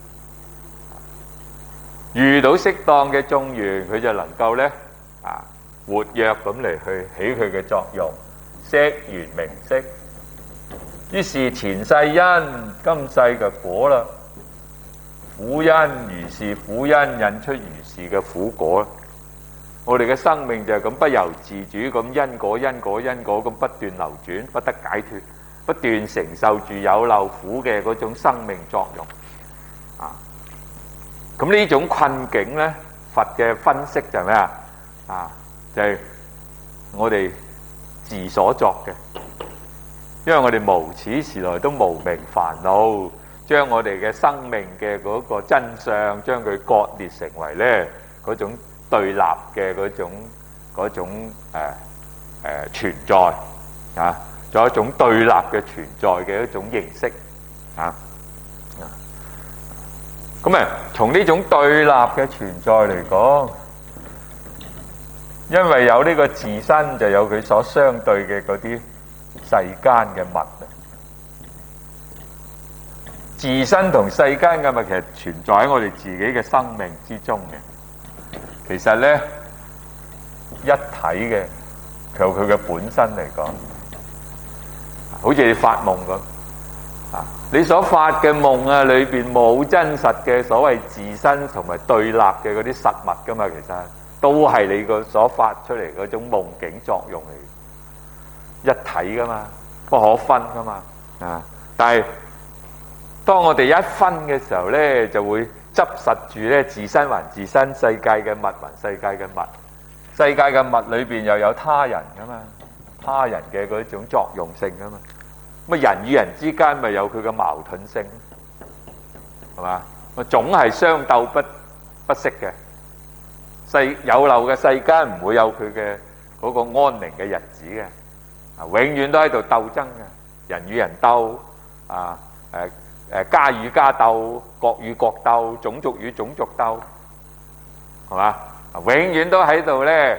遇到適當嘅眾緣，佢就能夠咧啊活躍咁嚟去起佢嘅作用，識緣名色。於是前世因，今世嘅果啦。苦因如是苦因，引出如是嘅苦果。我哋嘅生命就係咁不由自主咁因果因果因果咁不斷流轉，不得解脫，不斷承受住有漏苦嘅嗰種生命作用啊。咁呢種困境呢，佛嘅分析就係咩啊？啊，就係我哋自所作嘅，因為我哋無始時來都無明煩惱，將我哋嘅生命嘅嗰個真相，將佢割裂成為呢嗰種對立嘅嗰種嗰種誒誒存在啊，仲有一種對立嘅存在嘅一種形式啊。咁啊，從呢種對立嘅存在嚟講，因為有呢個自身，就有佢所相對嘅嗰啲世間嘅物啊。自身同世間嘅物其實存在喺我哋自己嘅生命之中嘅。其實咧，一體嘅，由佢嘅本身嚟講，好似你發夢咁。啊！你所發嘅夢啊，裏邊冇真實嘅所謂自身同埋對立嘅嗰啲實物噶嘛，其實都係你個所發出嚟嗰種夢境作用嚟，一體噶嘛，不可分噶嘛。啊！但係當我哋一分嘅時候咧，就會執實住咧自身還自身，世界嘅物還世界嘅物，世界嘅物裏邊又有他人噶嘛，他人嘅嗰種作用性噶嘛。咁人與人之間咪有佢嘅矛盾性，係嘛？咪總係相鬥不不息嘅。世有漏嘅世間唔會有佢嘅嗰個安寧嘅日子嘅，啊，永遠都喺度鬥爭嘅，人與人鬥，啊，誒誒家與家鬥，國與國鬥，種族與種族鬥，係嘛？永遠都喺度咧。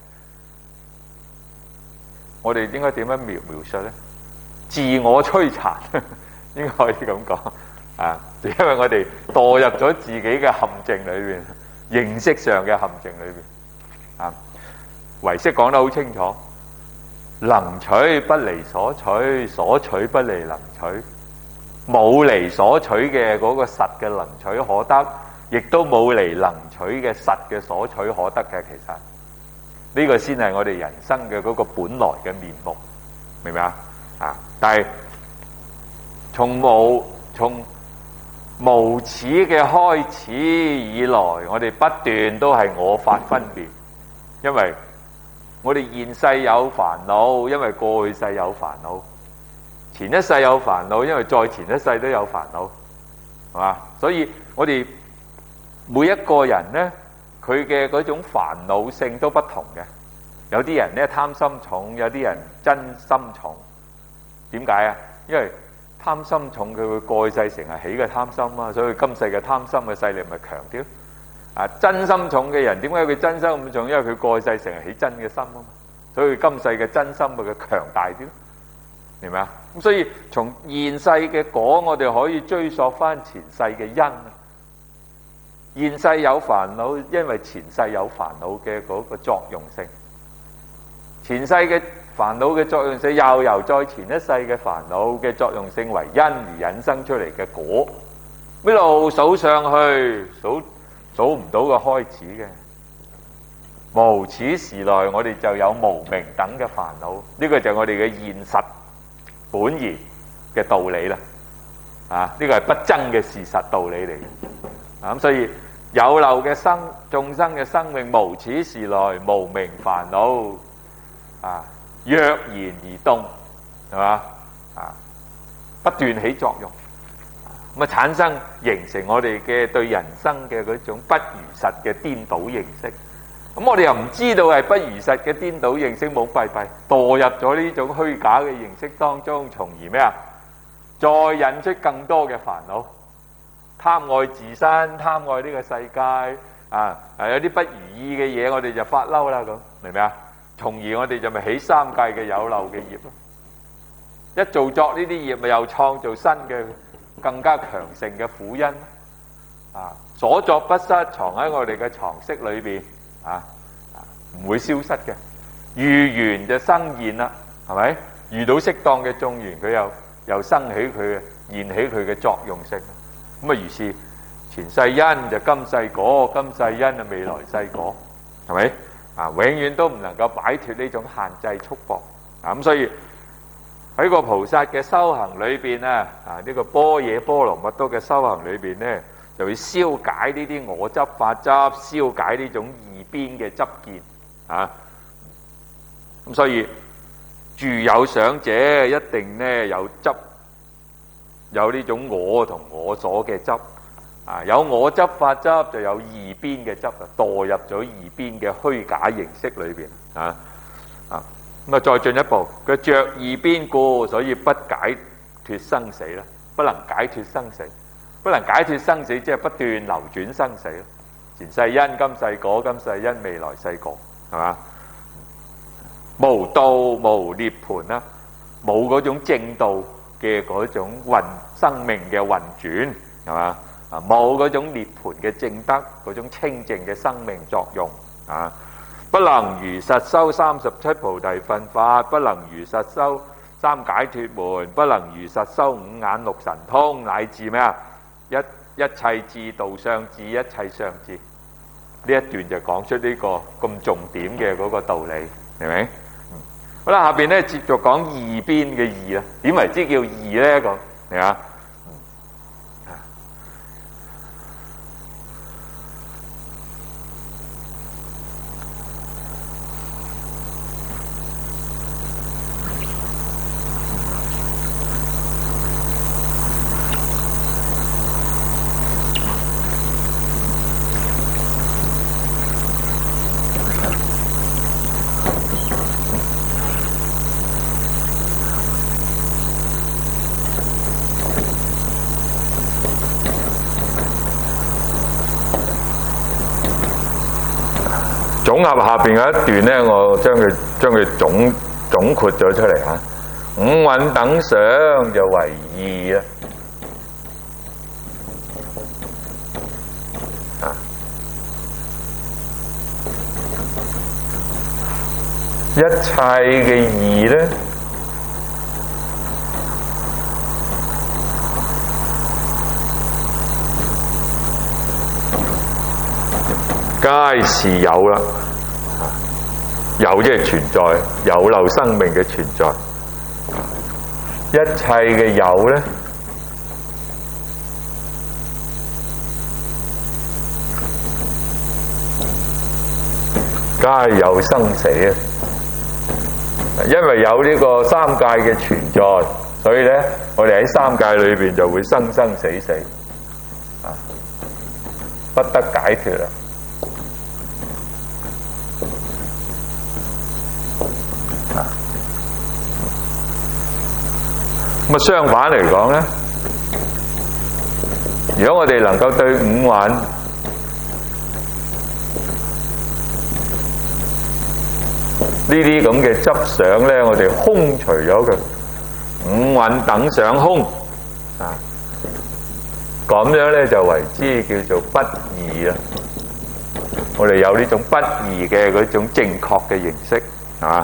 我哋應該點樣描描述咧？自我摧殘，應該可以咁講啊！因為我哋墮入咗自己嘅陷阱裏邊，形式上嘅陷阱裏邊啊。唯識講得好清楚，能取不離所取，所取不離能取，冇離所取嘅嗰個實嘅能取可得，亦都冇離能取嘅實嘅所取可得嘅。其實呢個先係我哋人生嘅嗰個本來嘅面目，明唔明啊？啊！但係從無從無始嘅開始以來，我哋不斷都係我法分別，因為我哋現世有煩惱，因為過去世有煩惱，前一世有煩惱，因為再前一世都有煩惱，係嘛？所以我哋每一個人呢，佢嘅嗰種煩惱性都不同嘅。有啲人呢貪心重，有啲人真心重。點解啊？因為貪心重，佢會過去世成日起嘅貪心啊，所以今世嘅貪心嘅勢力咪強啲。啊，真心重嘅人點解佢真心咁重？因為佢過去世成日起真嘅心啊嘛，所以今世嘅真心咪佢強大啲，明唔明啊？咁所以從現世嘅果，我哋可以追溯翻前世嘅因。現世有煩惱，因為前世有煩惱嘅嗰個作用性。前世嘅煩惱嘅作用性，又由再前一世嘅煩惱嘅作用性為因而引生出嚟嘅果，一路數上去，數數唔到個開始嘅。無始時來，我哋就有無明等嘅煩惱，呢個就係我哋嘅現實本然嘅道理啦。啊，呢個係不爭嘅事實道理嚟嘅。啊，咁所以有漏嘅生眾生嘅生命，無始時來無明煩惱。啊，躍然而動，係嘛？啊，不斷起作用，咁啊產生形成我哋嘅對人生嘅嗰種不如實嘅顛倒認識。咁咁我哋又唔知道係不如實嘅顛倒認識，懵閉閉墮入咗呢種虛假嘅認識當中，從而咩啊？再引出更多嘅煩惱，貪愛自身，貪愛呢個世界啊！有啲不如意嘅嘢，我哋就發嬲啦，咁明唔明啊？從而我哋就咪起三界嘅有漏嘅業咯。一做作呢啲業，咪又創造新嘅更加強盛嘅苦因啊！所作不失，藏喺我哋嘅藏識裏邊啊，唔會消失嘅。遇緣就生現啦，係咪？遇到適當嘅眾緣，佢又又生起佢嘅現起佢嘅作用性。咁啊，如是前世因就今世果，今世因就未來世果，係咪？啊，永遠都唔能夠擺脫呢種限制束縛啊！咁所以喺個菩薩嘅修行裏邊啊，啊呢個般若波羅蜜多嘅修行裏邊咧，就會消解呢啲我執、法執，消解呢種二邊嘅執見啊。咁所以住有想者，一定咧有執，有呢種我同我所嘅執啊。有我執、法執，就有二邊嘅執啊，墮入咗二邊嘅虛假形式裏邊啊啊。咁啊，再進一步，佢着二邊故，所以不解脱生死啦，不能解脱生死。不能解脱生死，即係不斷流轉生死咯。前世因，今世果，今世因，未來世果，係嘛？無道無涅槃啦，冇嗰種正道嘅嗰種運生命嘅運轉，係嘛？啊，冇嗰種涅槃嘅正德，嗰種清淨嘅生命作用啊，不能如實修三十七菩提分法，不能如實修三解脱門，不能如實修五眼六神通，乃至咩啊？一一切智道相智，一切相智。呢一段就講出呢個咁重點嘅嗰個道理，明唔明？嗯，好啦，下邊咧接續講二邊嘅義啦。點為之叫義咧？講明啊？總合下邊嗰一段咧，我將佢將佢總總括咗出嚟嚇。五蘊等想就為義啦，啊，一切嘅義咧，皆是有啦。有即係存在，有漏生命嘅存在。一切嘅有咧，皆有生死啊！因為有呢個三界嘅存在，所以咧，我哋喺三界裏邊就會生生死死，啊，不得解脫啦。咁啊，相反嚟講咧，如果我哋能夠對五蘊呢啲咁嘅執想咧，我哋空除咗佢，五蘊等想空啊，咁樣咧就為之叫做不異啦。我哋有呢種不異嘅嗰種正確嘅認識啊。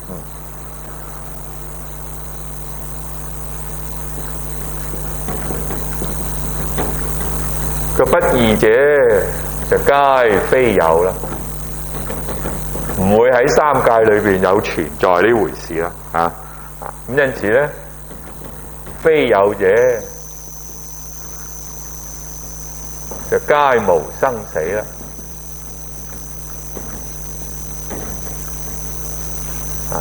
個不異者就皆非有啦，唔會喺三界裏邊有存在呢回事啦，啊啊！咁因此咧，非有者就皆無生死啦，啊！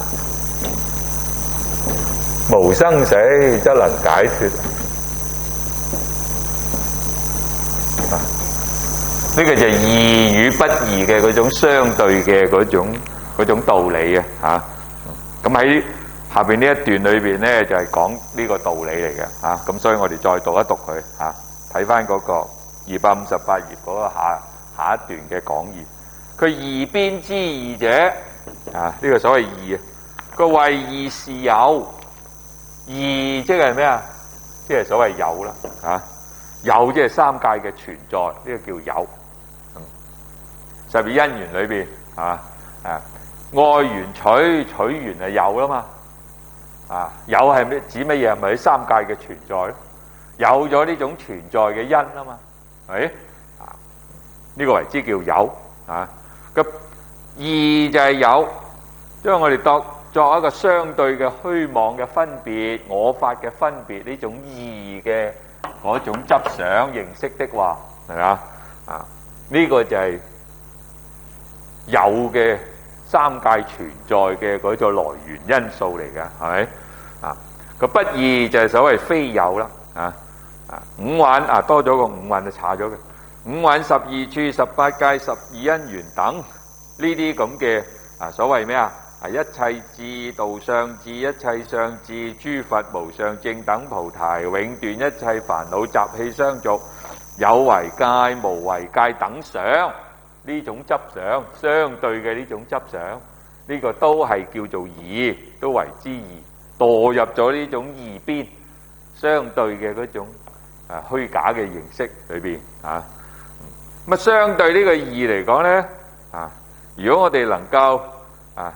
無生死則能解脫。 呢個就係義與不義嘅嗰種相對嘅嗰種嗰種道理啊！嚇，咁喺下邊呢一段裏邊咧，就係講呢個道理嚟嘅嚇。咁所以我哋再讀一讀佢嚇，睇翻嗰個二百五十八頁嗰個下下一段嘅講義。佢義邊之義者啊，呢個所謂義啊，個謂義是有，義即係咩啊？即係所謂有啦嚇。有即係三界嘅存在，呢個叫有。十二因緣裏邊啊啊，愛緣取，取緣係有啦嘛。啊，有係咩？指乜嘢？係咪喺三界嘅存在咯？有咗呢種存在嘅因啊嘛，係咪啊？呢個為之叫有啊。個義就係有，因為我哋當作一個相對嘅虛妄嘅分別，我法嘅分別，呢種義嘅嗰種執想認識的話，係咪啊？啊，呢個就係有嘅三界存在嘅嗰個來源因素嚟嘅，係咪啊？個不義就係所謂非有啦，啊啊五蘊啊多咗個五蘊就查咗嘅，五蘊十二處十八界十二因緣等呢啲咁嘅啊所謂咩啊？啊一切智道相智，一切相智，諸佛無上正等菩提，永斷一切煩惱習氣相續，有為界無為界等想。呢種執想相對嘅呢種執想，呢個都係叫做義，都為之義，墮入咗呢種義邊相對嘅嗰種啊虛假嘅形式裏邊啊。咁啊，相對呢個義嚟講咧啊，如果我哋能夠啊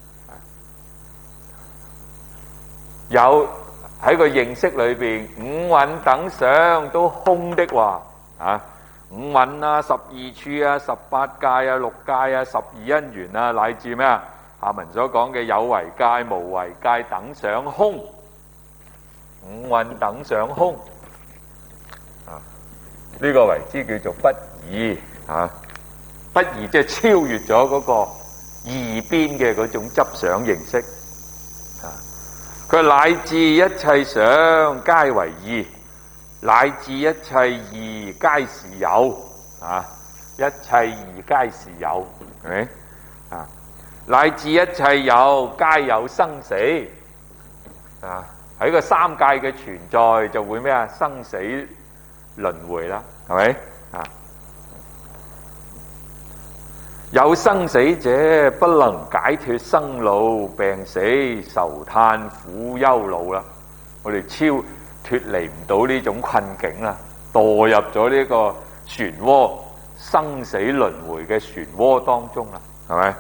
有喺個認識裏邊五蘊等想都空的話啊。五蘊啊、十二處啊、十八界啊、六界啊、十二因緣啊，乃至咩啊？下文所講嘅有為界、無為界等想空，五蘊等想空啊，呢、這個為之叫做不義啊！不義即係超越咗嗰個義邊嘅嗰種執想形式啊！佢乃至一切想皆為義。乃至一切義皆是有啊！一切義皆是有，係咪啊？乃至一切有皆有生死啊！喺個三界嘅存在就會咩啊？生死輪迴啦，係咪啊？有生死者，不能解脫生老病死愁嘆苦憂惱啦！我哋超脫離唔到呢種困境啦，墮入咗呢個漩渦生死輪迴嘅漩渦當中啦，係咪？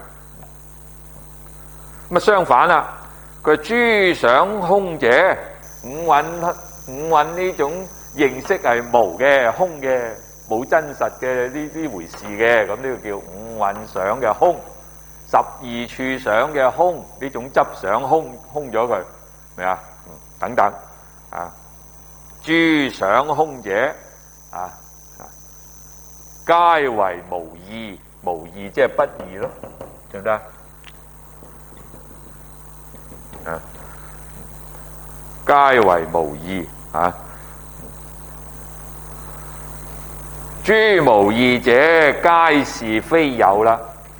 咁啊相反啦，佢諸想空者，五蘊五蘊呢種認識係無嘅、空嘅、冇真實嘅呢呢回事嘅，咁呢個叫五蘊想嘅空。十二處想嘅空，呢種執想空空咗佢，明啊？等等啊。諸想空者啊，皆為無義，無義即係不義咯，得唔得啊？皆為無義啊！諸無義者，皆是非有啦。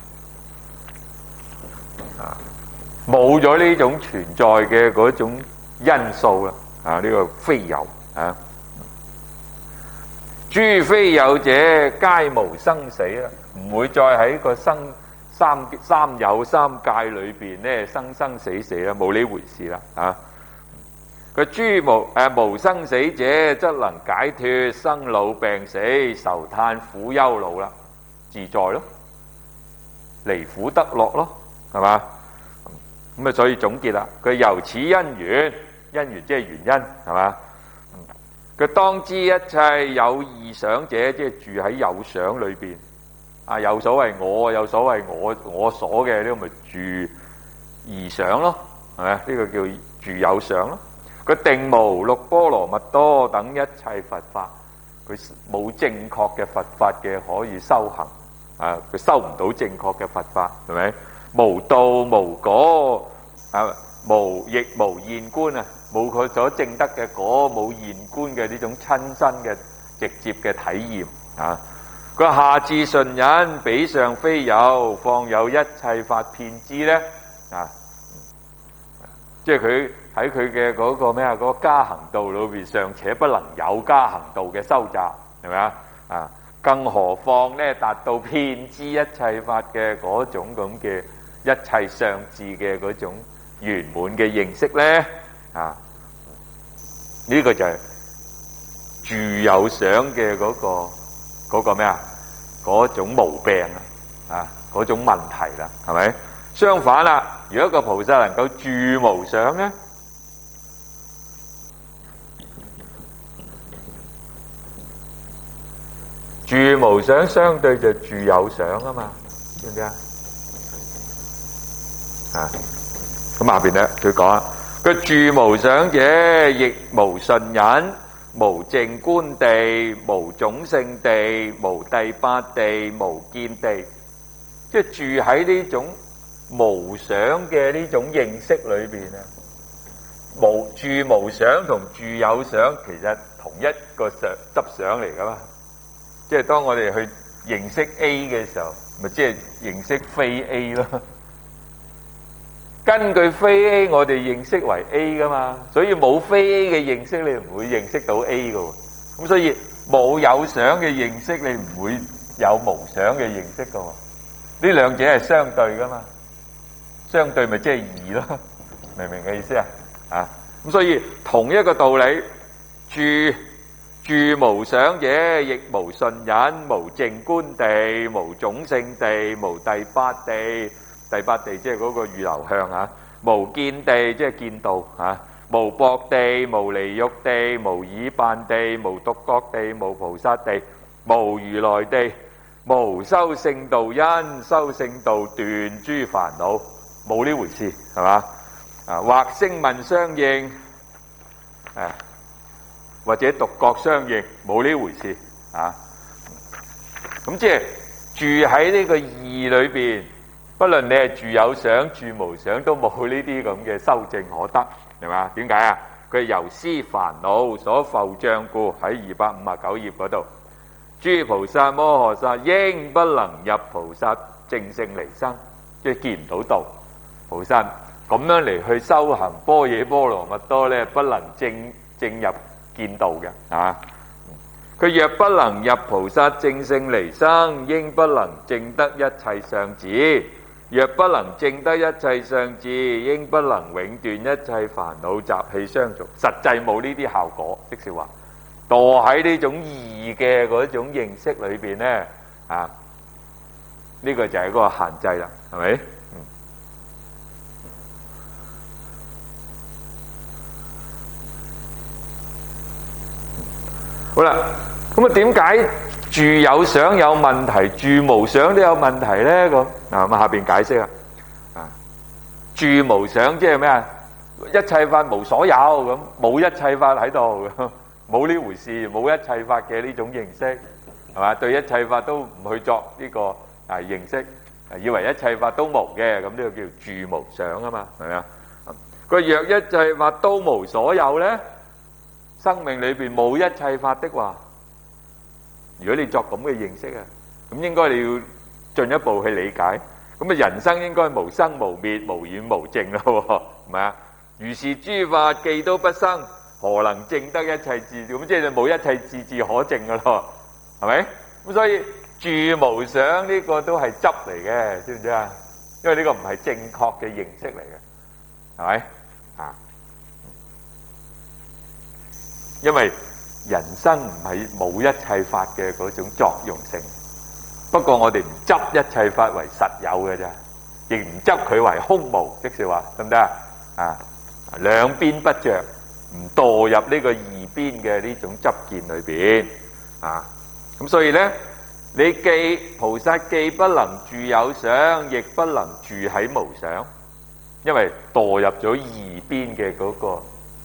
啊，冇咗呢種存在嘅嗰種因素啦。啊，呢個非有。啊！諸非有者，皆無生死啦，唔會再喺個生三三有三界裏邊咧生生死死啦，冇呢回事啦。啊！個諸無誒、啊、無生死者，則能解脫生老病死愁嘆苦憂惱啦，自在咯，離苦得樂咯，係嘛？咁啊，所以總結啦，佢由此因緣，因緣即係原因，係嘛？佢當知一切有異想者，即係住喺有想裏邊啊，有所謂我，有所謂我我所嘅呢個咪住異想咯，係咪？呢個叫住有想咯。佢定無六波羅蜜多等一切佛法，佢冇正確嘅佛法嘅可以修行啊，佢修唔到正確嘅佛法，係咪？無道無果啊，無亦無現觀啊。冇佢所證得嘅果，冇現觀嘅呢種親身嘅直接嘅體驗啊！ 佢話下至順忍，彼上非有，況有一切法遍知咧啊！即係佢喺佢嘅嗰個咩啊？嗰個加行道裏邊尚且不能有加行道嘅收集，係咪啊？啊，更何況咧達到遍知一切法嘅嗰種咁嘅一切相智嘅嗰種圓滿嘅認識咧啊！呢、這個就係住有想嘅嗰個嗰個咩啊？嗰種毛病啊，啊嗰種問題啦，係咪？相反啦，如果一個菩薩能夠住無想咧，住無想相對就住有想啊嘛，知唔知啊？啊，咁下邊咧佢講啊，佢住無想者，亦無順忍，無靜觀地，無種性地，無第八地，無見地，即係住喺呢種無想嘅呢種認識裏邊啊。無住無想同住有想其實同一個想執想嚟噶嘛。即係當我哋去認識 A 嘅時候，咪即係認識非 A 咯。根據非 A， 我哋認識為 A 噶嘛，所以冇非 A 嘅認識，你唔會認識到 A 噶。咁所以冇有想嘅認識，你唔會有無想嘅認識噶。呢兩者係相對噶嘛，相對咪即係二咯，明唔明嘅意思啊？啊，咁所以同一個道理，住住無想者，亦無順忍，無靜觀地，無種性地，無第八地。第八地即係嗰個預流向啊，無見地即係見道啊，無薄地，無離欲地，無已辦地，無獨覺地，無菩薩地，無如來地，無修聖道因，修聖道斷諸煩惱，冇呢回事係嘛？啊，或聲聞相應，誒，或者獨覺相應，冇呢回事啊。咁即係住喺呢個義裏邊。不論你係住有想住無想，都冇呢啲咁嘅修證可得，係嘛？點解啊？佢係由思煩惱所浮障故，喺二百五十九頁嗰度，諸菩薩摩訶薩應不能入菩薩正性離生，即係見唔到道。菩薩咁樣嚟去修行般若波羅蜜多咧，不能正正入見道嘅啊！佢若不能入菩薩正性離生，應不能證得一切相智。若不能證得一切相智，應不能永斷一切煩惱習氣相續。實際冇呢啲效果，即是話墮喺呢種義嘅嗰種認識裏邊咧，啊，呢個就係嗰個限制啦，係咪？嗯。好啦，咁啊點解住有想有問題，住無想都有問題咧？咁嗱，咁下邊解釋啊，啊，住無想即係咩啊？一切法無所有咁，冇一切法喺度，冇呢回事，冇一切法嘅呢種認識，係嘛？對一切法都唔去作呢個啊認識，以為一切法都無嘅，咁呢個叫住無想啊嘛，係咪啊？個若一切法都無所有咧，生命裏邊冇一切法的話，如果你作咁嘅認識啊，咁應該你要進一步去理解，咁啊人生應該無生無滅、無染無淨咯，係咪啊？如是諸法既都不生，何能證得一切智？咁即係冇一切智智可證噶咯，係咪？咁所以住無想呢個都係執嚟嘅，知唔知啊？因為呢個唔係正確嘅認識嚟嘅，係咪啊？因為人生唔係冇一切法嘅嗰種作用性，不過我哋唔執一切法為實有嘅啫，亦唔執佢為空無，即是話得唔得啊？啊，兩邊不着，唔墮入呢個二邊嘅呢種執見裏邊啊。咁所以咧，你既菩薩既不能住有想，亦不能住喺無想，因為墮入咗二邊嘅嗰個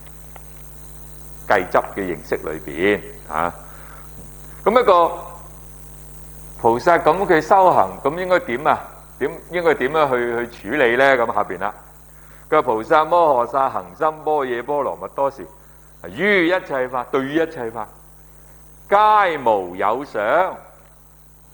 計執嘅形式裏邊啊，咁一個菩薩咁佢修行，咁應該點啊？點應該點樣去去處理咧？咁下邊啦，個菩薩摩訶薩行深般若波羅蜜多時，於一切法對於一切法，皆無有想，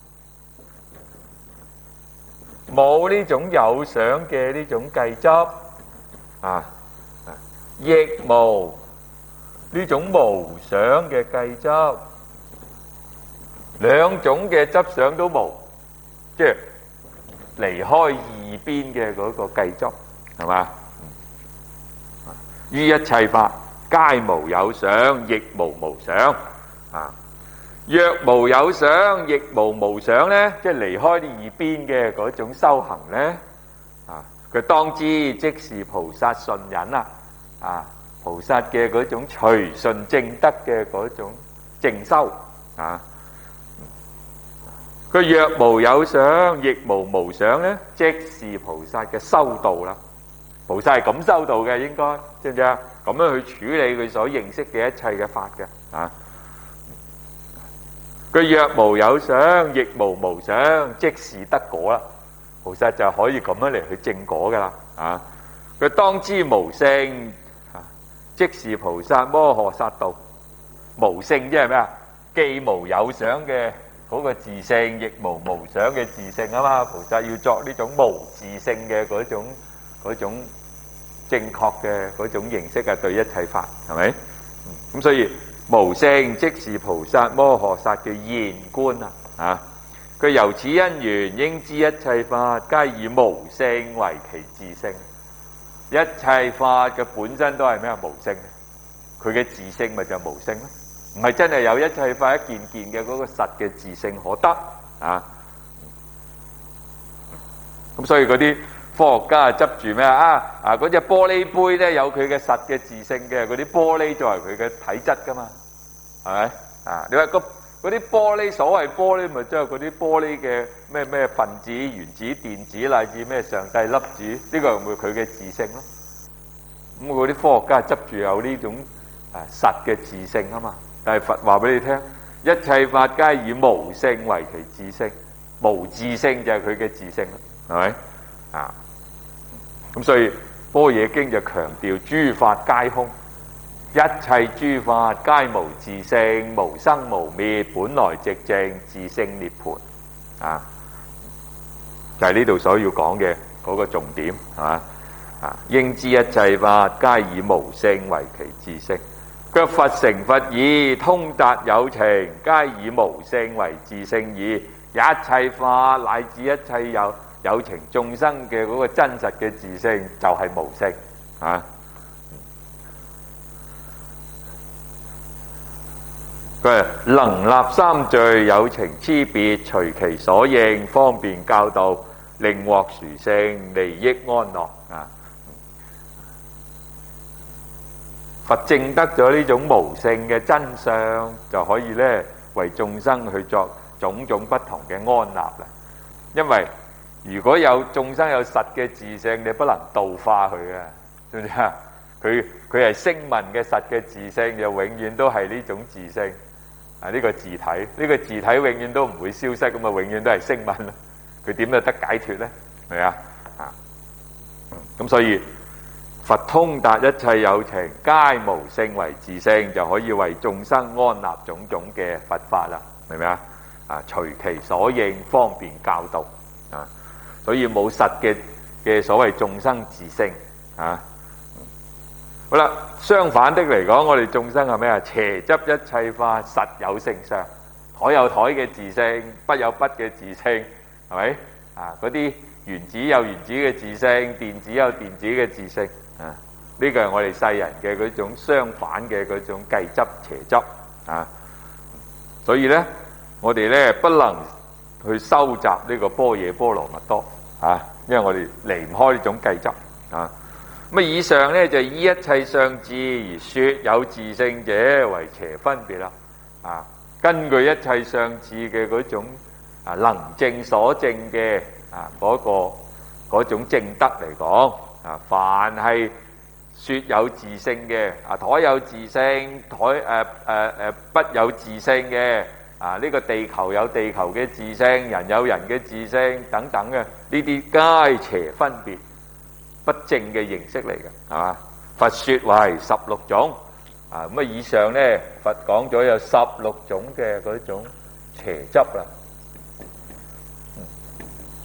冇呢種有想嘅呢種計執啊，亦無呢種無想嘅計執，兩種嘅執想都冇，即係離開二邊嘅嗰個計執，係嘛？於一切法皆無有想，亦無無想啊。若無有想，亦無無想咧，即係離開呢二邊嘅嗰種修行咧，啊，佢當知即是菩薩順忍啦，啊，菩薩嘅嗰種隨順正德嘅嗰種正修啊。佢若無有想，亦無無想咧，即是菩薩嘅修道啦。菩薩係咁修道嘅，應該知唔知啊？咁樣去處理佢所認識嘅一切嘅法嘅啊。佢若無有想，亦無無想，即是得果啦。菩薩就可以咁樣嚟去證果噶啦啊！佢當知無性，即是菩薩摩訶薩道。無性即係咩啊？既無有想嘅嗰個自性，亦無無想嘅自性啊嘛。菩薩要作呢種無自性嘅嗰種嗰種正確嘅嗰種認識啊，對一切法係咪？咁所以無性即是菩薩摩訶薩嘅現觀啊！啊，佢由此因緣應知一切法皆以無性為其自性。一切法嘅本身都係咩啊？無性，佢嘅自性咪就無性咯，唔係真係有一切法一件件嘅嗰個實嘅自性可得啊！咁所以嗰啲科學家執住咩啊？啊，嗰隻玻璃杯咧有佢嘅實嘅自性嘅，嗰啲玻璃作為佢嘅體質噶嘛，係咪啊？你話個嗰啲玻璃，所謂玻璃咪即係嗰啲玻璃嘅咩咩分子、原子、電子乃至咩上帝粒子，呢個係咪佢嘅自性咯？咁嗰啲科學家執住有呢種啊實嘅自性啊嘛，但係佛話俾你聽，一切法皆以無性為其自性，無自性就係佢嘅自性咯，係咪啊？咁所以《般若經》就強調諸法皆空，一切諸法皆無自性，無生無滅，本來寂靜，自性涅槃啊！就係呢度所要講嘅嗰個重點，係嘛啊？應知一切法皆以無性為其自性。佢佛成佛已，通達有情，皆以無性為自性已。一切法乃至一切有有情眾生嘅嗰個真實嘅自性就係無性啊！佢能立三聚有情差別，隨其所應，方便教導，令獲殊勝，利益安樂啊！佛證得咗呢種無性嘅真相，就可以咧為眾生去作種種不同嘅安立啦。因為如果有眾生有實嘅自性，你不能道化佢嘅，知唔知啊？佢佢係聲聞嘅實嘅自性，就永遠都係呢種自性啊！呢個自體，呢個自體永遠都唔會消失，咁啊永遠都係聲聞啦。佢點就得解脫咧？係咪啊？啊，咁所以佛通達一切有情，皆無性為自性，就可以為眾生安立種種嘅佛法啦。明唔明啊？啊，隨其所應，方便教導啊！所以冇實嘅嘅所謂眾生自性啊。好啦，相反的嚟講，我哋眾生係咩啊？邪執一切法實有性相，台有台嘅自性，筆有筆嘅自性，係咪啊？嗰啲原子有原子嘅自性，電子有電子嘅自性啊。呢個係我哋世人嘅嗰種相反嘅嗰種計執邪執啊。所以咧，我哋咧不能去收集呢個般若波羅蜜多啊，因為我哋離唔開呢種計執啊。咁啊，以上咧就依一切相智而說有自性者為邪分別啦。啊，根據一切相智嘅嗰種啊能證所證嘅啊嗰個嗰種證德嚟講啊，凡係說有自性嘅啊，台有自性，台誒誒誒筆有自性嘅啊，呢個地球有地球嘅自性，人有人嘅自性等等嘅，呢啲皆邪分別不正嘅形式嚟嘅，係嘛？佛說為十六種啊，咁啊以上咧，佛講咗有十六種嘅嗰種邪執啦。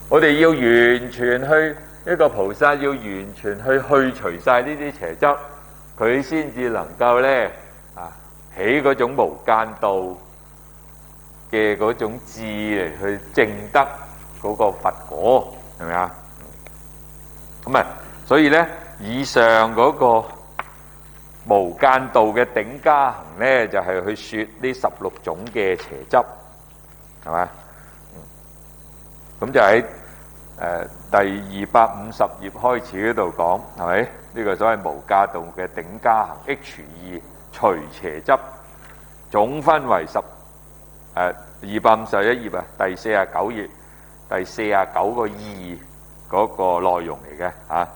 我哋要完全去一個菩薩，要完全去去除晒呢啲邪執，佢先至能夠咧啊起嗰種無間道嘅嗰種智嚟去證得嗰個佛果，係咪啊？咁啊，所以咧以上嗰個無間道嘅頂加行咧，就係、是、去說呢十六種嘅邪執，係嘛？咁就喺誒、呃、第二百五十頁開始嗰度講，係咪？呢、這個所謂無間道嘅頂加行 H 二除邪執，總分為十誒二百五十一頁啊，第四十九頁第四十九個二嗰個內容嚟嘅嚇。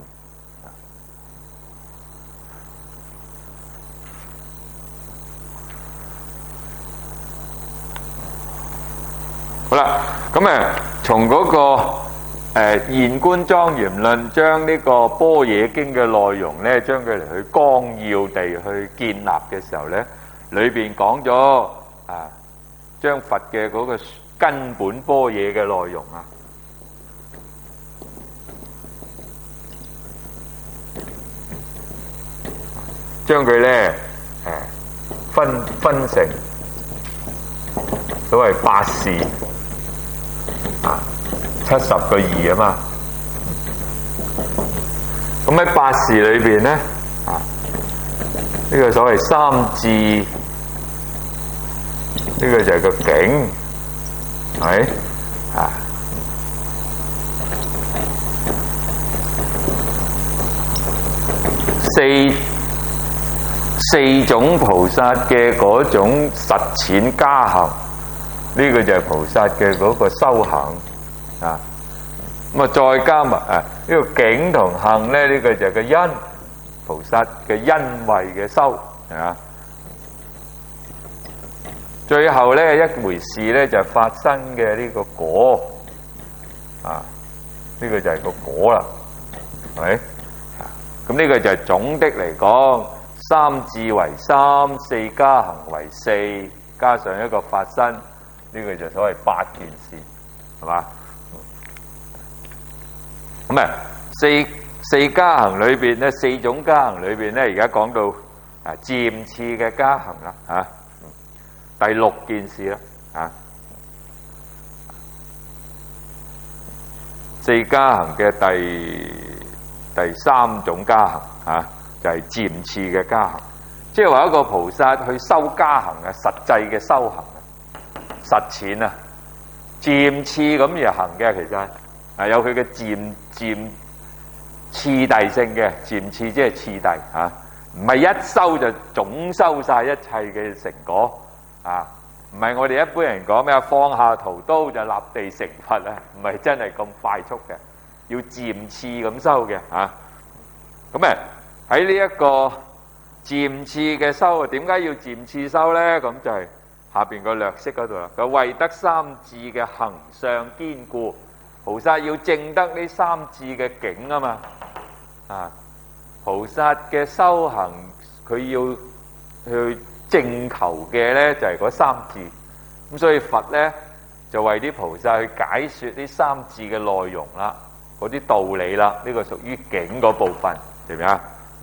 好啦，咁誒從嗰個誒現觀莊嚴論，將呢個般若經嘅內容咧，將佢嚟去綱要地去建立嘅時候咧，裏邊講咗啊，將佛嘅嗰個根本般若嘅內容啊，將佢咧誒分分成所謂八事。啊，七十個義啊嘛，咁喺八事裏邊咧，啊，呢、這個所謂三智，呢、這個就係個境，係啊，四四種菩薩嘅嗰種實踐加行。呢個就係菩薩嘅嗰個修行啊，咁啊再加埋啊呢個境同行咧，呢個就係個因，菩薩嘅因位嘅修係嘛。最後咧一回事咧就係發生嘅呢個果啊，呢個就係個果啦，係咪？咁呢個就係總的嚟講，三智為三，四加行為四，加上一個發生。呢個就所謂八件事，係嘛？咁啊，四四加行裏邊咧，四種加行裏邊咧，而家講到啊漸次嘅加行啦，嚇、啊，第六件事啦，嚇、啊，四加行嘅第第三種加行嚇、啊，就係、是、漸次嘅加行，即係話一個菩薩去修加行嘅實際嘅修行。實踐啊，漸次咁而行嘅，其實係有佢嘅漸漸次第性嘅，漸次即係次第嚇，唔係一修就總收晒一切嘅成果啊！唔係我哋一般人講咩啊，放下屠刀就立地成佛啊，唔係真係咁快速嘅，要漸次咁修嘅嚇。咁誒喺呢一個漸次嘅修啊，點解要漸次修咧？咁就係、是。下邊個略釋嗰度啦，佢為得三智嘅行相堅固，菩薩要證得呢三智嘅境啊嘛，啊，菩薩嘅修行佢要去證求嘅咧就係嗰三智，咁所以佛咧就為啲菩薩去解說呢三智嘅內容啦，嗰啲道理啦，呢、這個屬於境嗰部分，明唔明啊？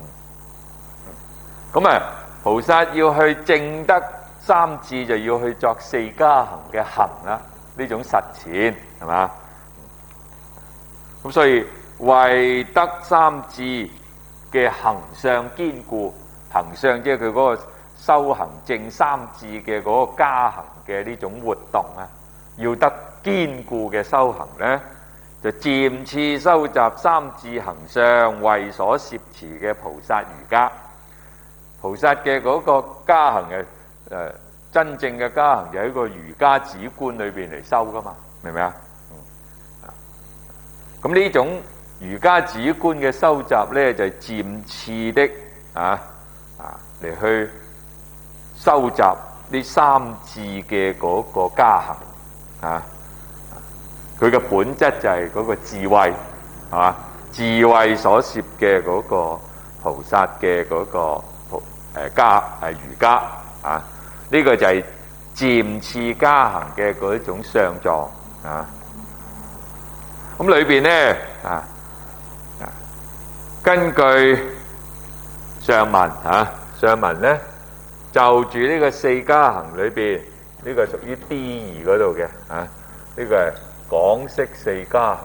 咁啊，菩薩要去證得。三智就要去作四加行嘅行啦，呢種實踐係嘛？咁所以為得三智嘅行相堅固，行相即係佢嗰個修行證三智嘅嗰個加行嘅呢種活動啊，要得堅固嘅修行咧，就漸次收集三智行相為所攝持嘅菩薩瑜伽。菩薩嘅嗰個加行嘅。誒、呃、真正嘅加行就喺個瑜伽止觀裏邊嚟修噶嘛，明唔明啊？咁呢種瑜伽止觀嘅收集咧，就係、是、漸次的啊啊嚟去收集呢三智嘅嗰個加行啊，佢嘅本質就係嗰個智慧，係嘛？智慧所攝嘅嗰個菩薩嘅嗰個菩誒加係瑜伽啊。呢個就係漸次加行嘅嗰一種相狀啊！ 咁裏邊咧啊，根據上文啊，上文咧就住呢個四加行裏邊，呢個屬於 D 二嗰度嘅啊，呢個係港式四加行。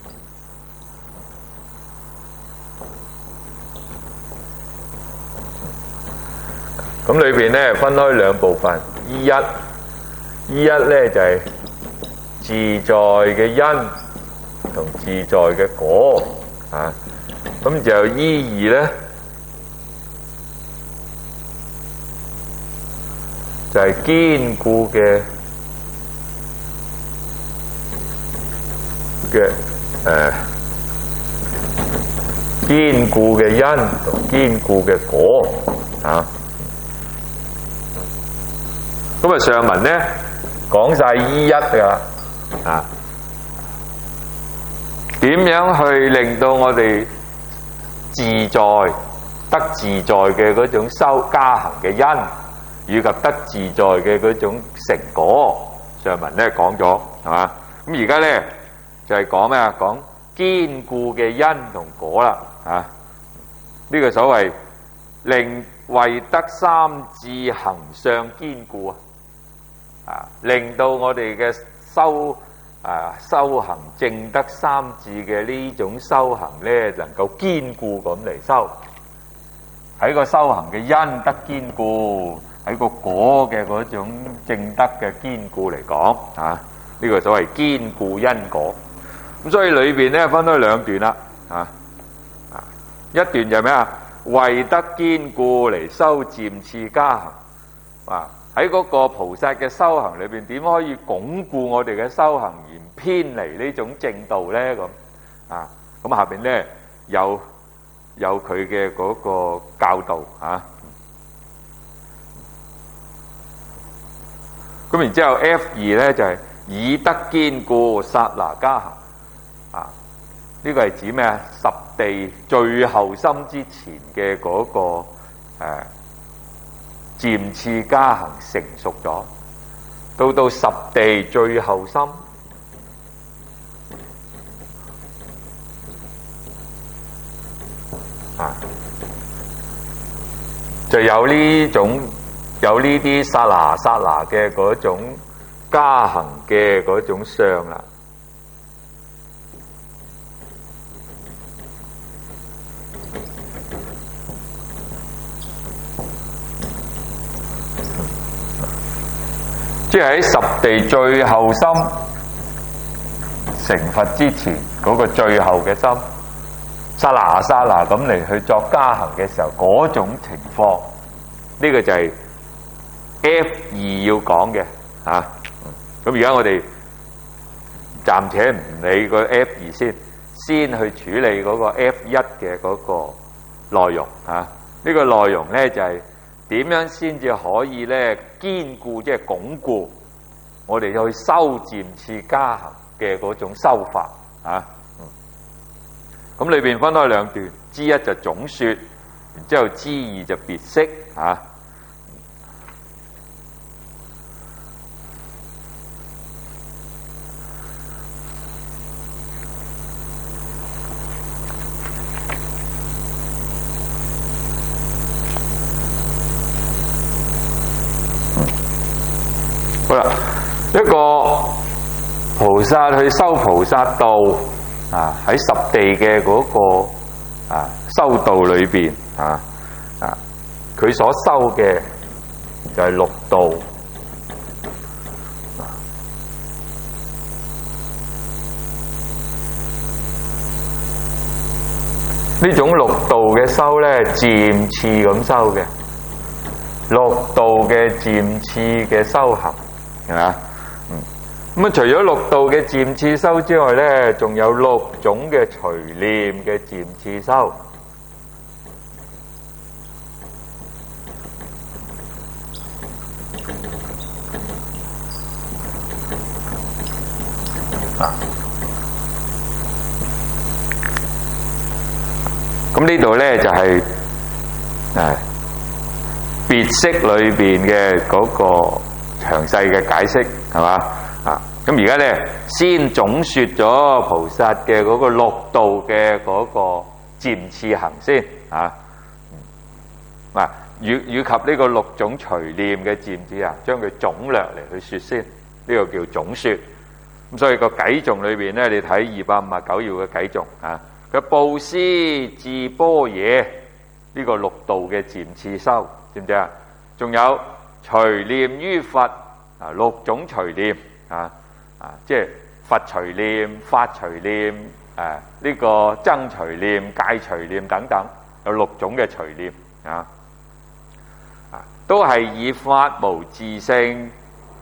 咁裏邊咧分開兩部分，依一依一咧就係自在嘅因同自在嘅果啊，咁就依二咧就係堅固嘅嘅誒堅固嘅因同堅固嘅果啊。咁啊，上文咧講晒依一㗎啊，點樣去令到我哋自在得自在嘅嗰種修加行嘅因，以及得自在嘅嗰種成果，上文咧講咗係嘛？咁而家咧就係講咩啊？講堅固嘅因同果啦啊！呢個所謂令為得三智行相堅固啊！啊！令到我哋嘅修啊修行證得三智嘅呢種修行咧，能夠堅固咁嚟修，喺個修行嘅因得堅固，喺個果嘅嗰種證得嘅堅固嚟講啊，呢個所謂堅固因果。咁所以裏邊咧分開兩段啦啊啊，一段就係咩啊？為得堅固嚟修漸次加行啊！喺嗰個菩薩嘅修行裏邊，點可以鞏固我哋嘅修行而唔偏離呢種正道咧？咁啊，咁下邊咧有有佢嘅嗰個教導啊。咁然之後 F 二咧就係、是、以得堅固剎那加行啊。呢、這個係指咩啊？十地最後心之前嘅嗰、那個誒。啊漸次加行成熟咗，到到十地最後心啊，就有呢種有呢啲剎那剎那嘅嗰種加行嘅嗰種相啦。即係喺十地最後心成佛之前嗰個最後嘅心，剎那剎那咁嚟去作加行嘅時候，嗰種情況，呢個就係 F 二要講嘅嚇。咁而家我哋暫且唔理個 F 二先，先去處理嗰個 F 一嘅嗰個內容嚇。呢個內容咧就係。點樣先至可以咧堅固，即係鞏固我哋去修漸次加行嘅嗰種修法啊？咁裏邊分開兩段，之一就總說，然之後之二就別釋啊。好啦，一個菩薩去修菩薩道啊，喺十地嘅嗰個啊修道裏邊啊啊，佢所修嘅就係六道。呢種六道嘅修咧，漸次咁修嘅，六道嘅漸次嘅修行。係嘛？嗯，咁啊，除咗六道嘅漸次修之外咧，仲有六種嘅隨念嘅漸次修。啊，咁呢度咧就係誒別釋裏邊嘅嗰個詳細嘅解釋係嘛啊？ 咁而家咧先總說咗菩薩嘅嗰個六度嘅嗰個漸次行先啊，嗱，與與及呢個六種隨念嘅漸次行，將佢總略嚟去説先，呢、這個叫總説。咁所以個偈頌裏邊咧，你睇二百五十九頁嘅偈頌啊，佢布施智般若呢個六度嘅漸次修，知唔知啊？仲有隨念於佛啊，六種隨念啊。啊，即係佛隨念、法隨念、誒、啊、呢、這個僧隨念、戒隨念等等，有六種嘅隨念啊，啊，都係以法無自性、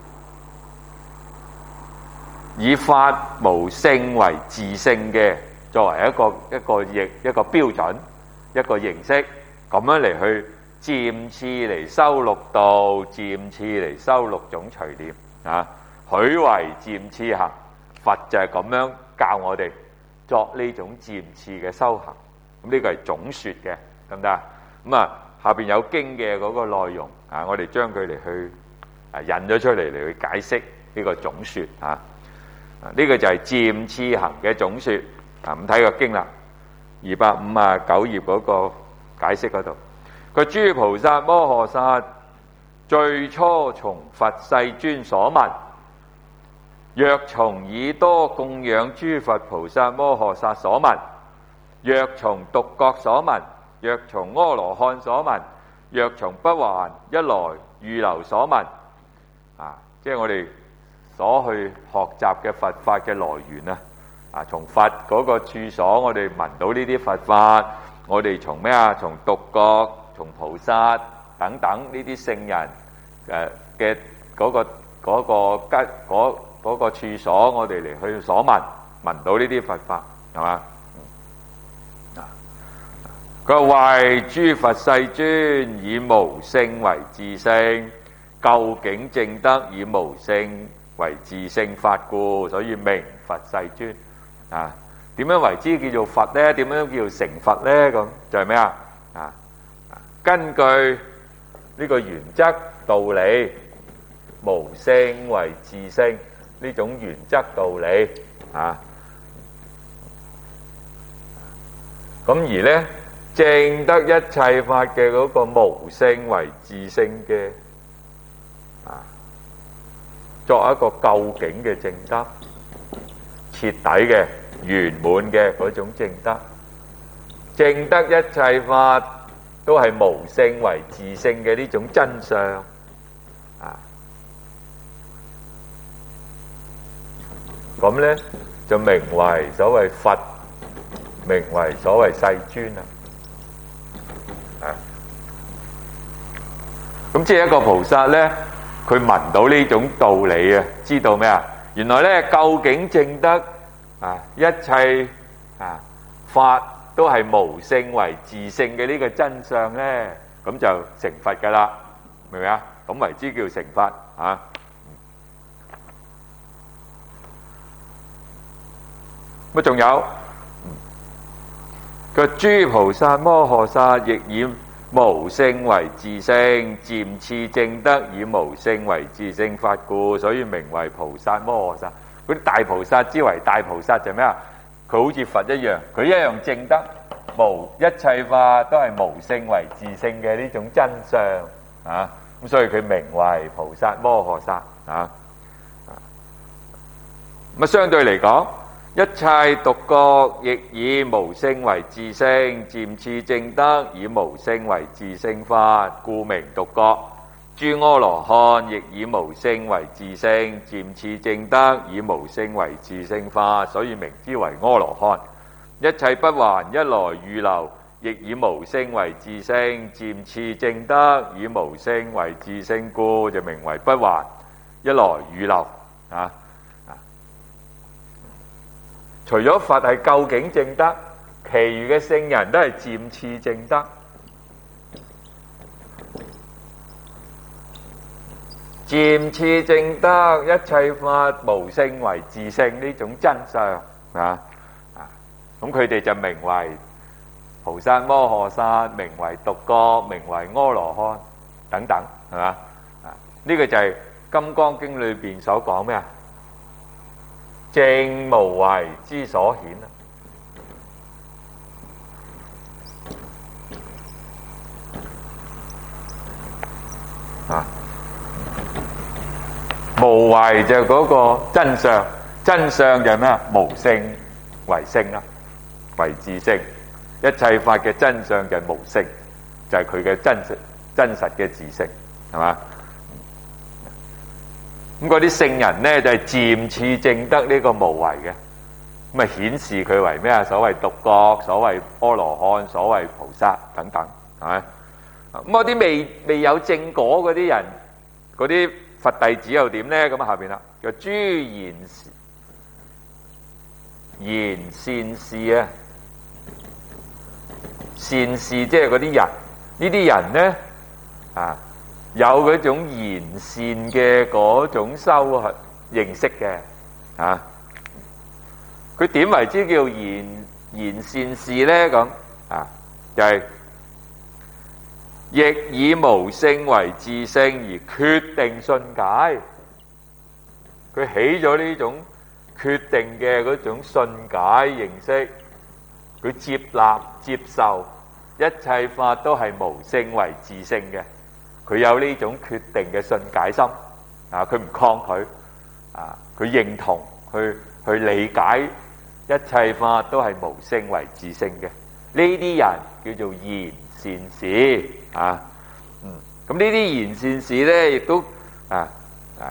以法無性為自性嘅，作為一個一個形一個標準、一個形式，咁樣嚟去漸次嚟修六度，漸次嚟修六種隨念啊。許為漸次行，佛就係咁樣教我哋作呢種漸次嘅修行。咁呢個係總説嘅，得唔得啊？咁啊，下邊有經嘅嗰個內容啊，我哋將佢嚟去啊引咗出嚟嚟去解釋呢個總説啊。啊，呢個就係漸次行嘅總説啊。咁睇個經啦，二百五十九頁嗰個解釋嗰度，個諸菩薩摩訶薩最初從佛世尊所聞。若從已多供養諸佛菩薩摩訶薩所聞，若從獨覺所聞，若從阿羅漢所聞，若從不還一來預流所聞，啊，即係我哋所去學習嘅佛法嘅來源啊！啊，從佛嗰個處所，我哋聞到呢啲佛法，我哋從咩啊？從獨覺、從菩薩等等呢啲聖人誒嘅嗰個嗰、嗰個吉嗰。嗰個處所，我哋嚟去所聞，聞到呢啲佛法，係嘛？佢話為諸佛世尊以無性為自性，究竟證得以無性為自性法故，所以名佛世尊。啊，點樣為之叫做佛呢？點樣叫做成佛呢？咁就係咩啊？啊，根據呢個原則道理，無性為自性。呢種原則道理啊，咁而呢證得一切法嘅嗰個無性為自性嘅啊，作一個究竟嘅證得，徹底嘅圓滿嘅嗰種證得，證得一切法都係無性為自性嘅呢種真相啊。咁咧就名為所謂佛，名為所謂世尊啦。啊，咁即係一個菩薩咧，佢聞到呢種道理啊，知道咩啊？原來咧究竟證得啊，一切啊法都係無性為自性嘅呢個真相咧，咁就成佛噶啦，明唔明啊？咁為之叫成佛啊！乜仲有個諸菩薩摩訶薩亦以無性為自性，漸次證得以無性為自性法故，所以名為菩薩摩訶薩。嗰啲大菩薩之為大菩薩就咩啊？佢好似佛一樣，佢一樣證得無一切法都係無性為自性嘅呢種真相啊！咁所以佢名為菩薩摩訶薩啊。咁啊，相對嚟講，一切獨覺亦以無性為自性，漸次證得以無性為自性法，故名獨覺。諸阿羅漢亦以無性為自性，漸次證得以無性為自性法，所以名之為阿羅漢。一切不還一來預流，亦以無性為自性，漸次證得以無性為自性故，就名為不還一來預流啊。除咗佛係究竟證得，其餘嘅聖人都係漸次證得。漸次證得一切法無性為自性呢種真相啊啊！咁佢哋就名為菩薩摩訶薩，名為獨覺，名為阿羅漢等等，係嘛啊？呢個就係《金剛經》裏邊所講咩啊？ 正無為之所顯啊！無為就嗰個真相，真相就係咩啊？無性為性啦，為自性。一切法嘅真相就係無性，就係佢嘅真實真實嘅自性，係嘛？咁嗰啲聖人咧就係漸次證得呢個無為嘅，咁啊顯示佢為咩啊？所謂獨覺，所謂阿羅漢，所謂菩薩等等，係咪？咁嗰啲未未有正果嗰啲人，嗰啲佛弟子又點咧？咁啊下邊啦，叫諸賢賢善士啊，善士即係嗰啲人，呢啲人咧啊。有嗰種賢善嘅嗰種修學認識嘅，啊，佢點為之叫賢賢善士咧？咁啊，就係、是、亦以無性為自性而決定信解，佢起咗呢種決定嘅嗰種信解認識，佢接納接受一切法都係無性為自性嘅。佢有呢種決定嘅信解心，啊，佢唔抗拒，啊，佢認同，去去理解一切法都係無性為自性嘅。呢啲人叫做賢善士，啊，嗯，咁呢啲賢善士咧，亦都啊啊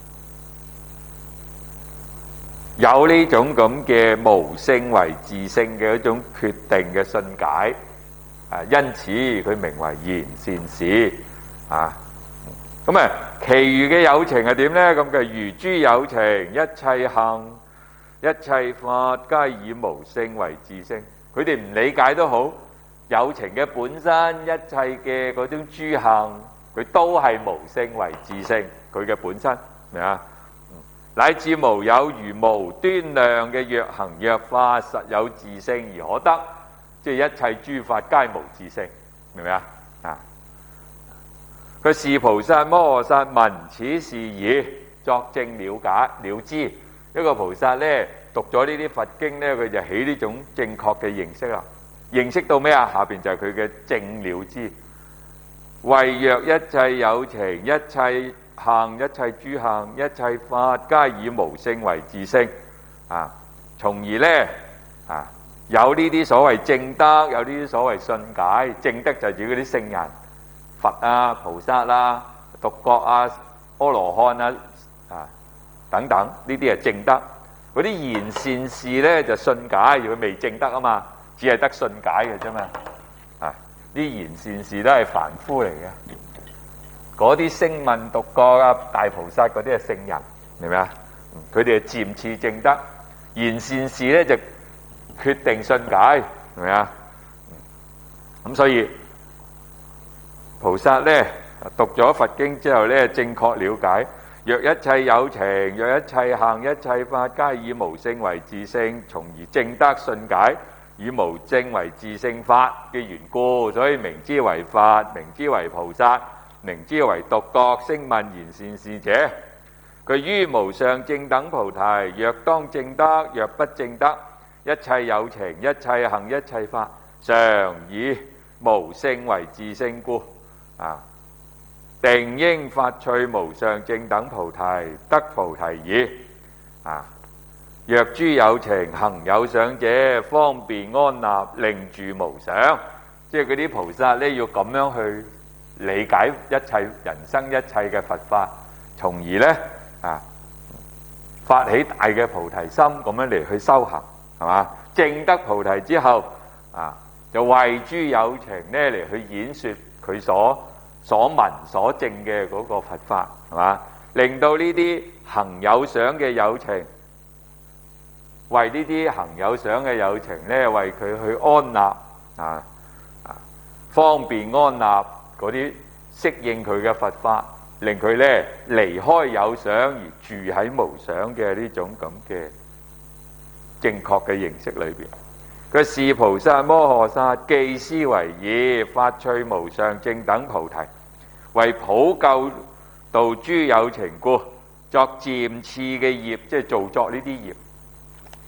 有呢種咁嘅無性為自性嘅一種決定嘅信解，啊，因此佢名為賢善士。啊，咁啊，其餘嘅有情係點咧？咁嘅如諸有情，一切行、一切法，皆以無性為自性。佢哋唔理解都好，有情嘅本身，一切嘅嗰種諸行，佢都係無性為自性。佢嘅本身，明啊？乃至無有如無端量嘅若行若法，實有自性而可得，即係一切諸法皆無自性，明唔明啊？啊！佢是菩薩摩訶薩聞此事已，作證了解了知。一個菩薩咧讀咗呢啲佛經咧，佢就起呢種正確嘅認識啦。認識到咩啊？下邊就係佢嘅證了知。謂若一切有情、一切行、一切諸行、一切法，皆以無性為自性。啊，從而咧啊有呢啲所謂證得，有呢啲所謂信解。證得就係指嗰啲聖人。佛啊、菩薩啊、獨覺啊、阿羅漢啊、啊等等，呢啲係證得。嗰啲賢善士咧就信解，如果未證得啊嘛，只係得信解嘅啫嘛。啊，啲賢善士都係凡夫嚟嘅。嗰啲聲聞獨覺啊、大菩薩嗰啲係聖人，明唔明啊？佢哋係漸次證得，賢善士咧就決定信解，明唔明啊？咁所以。菩薩咧讀咗佛經之後咧，正確了解，若一切有情，若一切行，一切法，皆以無性為自性，從而證得信解，以無證為自性法嘅緣故，所以名之為佛，名之為菩薩，名之為獨覺聲聞賢善士者。佢於無上正等菩提，若當證得，若不證得，一切有情，一切行，一切法，常以無性為自性故。啊！定應發趣無上正等菩提，得菩提已。啊！若諸有情行有想者，方便安立，令住無想。即係嗰啲菩薩咧，要咁樣去理解一切人生一切嘅佛法，從而咧啊發起大嘅菩提心，咁樣嚟去修行，係嘛？證得菩提之後，啊！就為諸有情咧嚟去演說佢所所聞所證嘅嗰個佛法，係嘛？令到呢啲行有想嘅有情，為呢啲行有想嘅有情咧，為佢去安立啊啊，方便安立嗰啲適應佢嘅佛法，令佢咧離開有想而住喺無想嘅呢種咁嘅正確嘅認識裏邊。佢是菩薩摩訶薩，既思惟已，發趣無上正等菩提，為普救度諸有情故，作漸次嘅業，即係造作呢啲業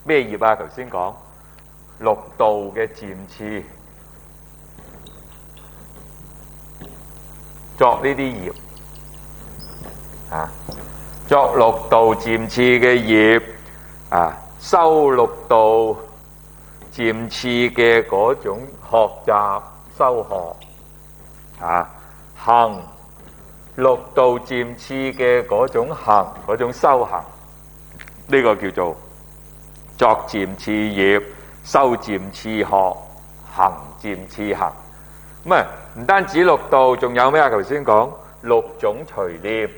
咩業啊？頭先講六道嘅漸次，作呢啲業啊，作六道漸次嘅業啊，修六道漸次嘅嗰種學習修學啊，行六道漸次嘅嗰種行嗰種修行，呢個叫做作漸次業、修漸次學、行漸次行。咁啊，唔單止六道，仲有咩啊？頭先講六種隨念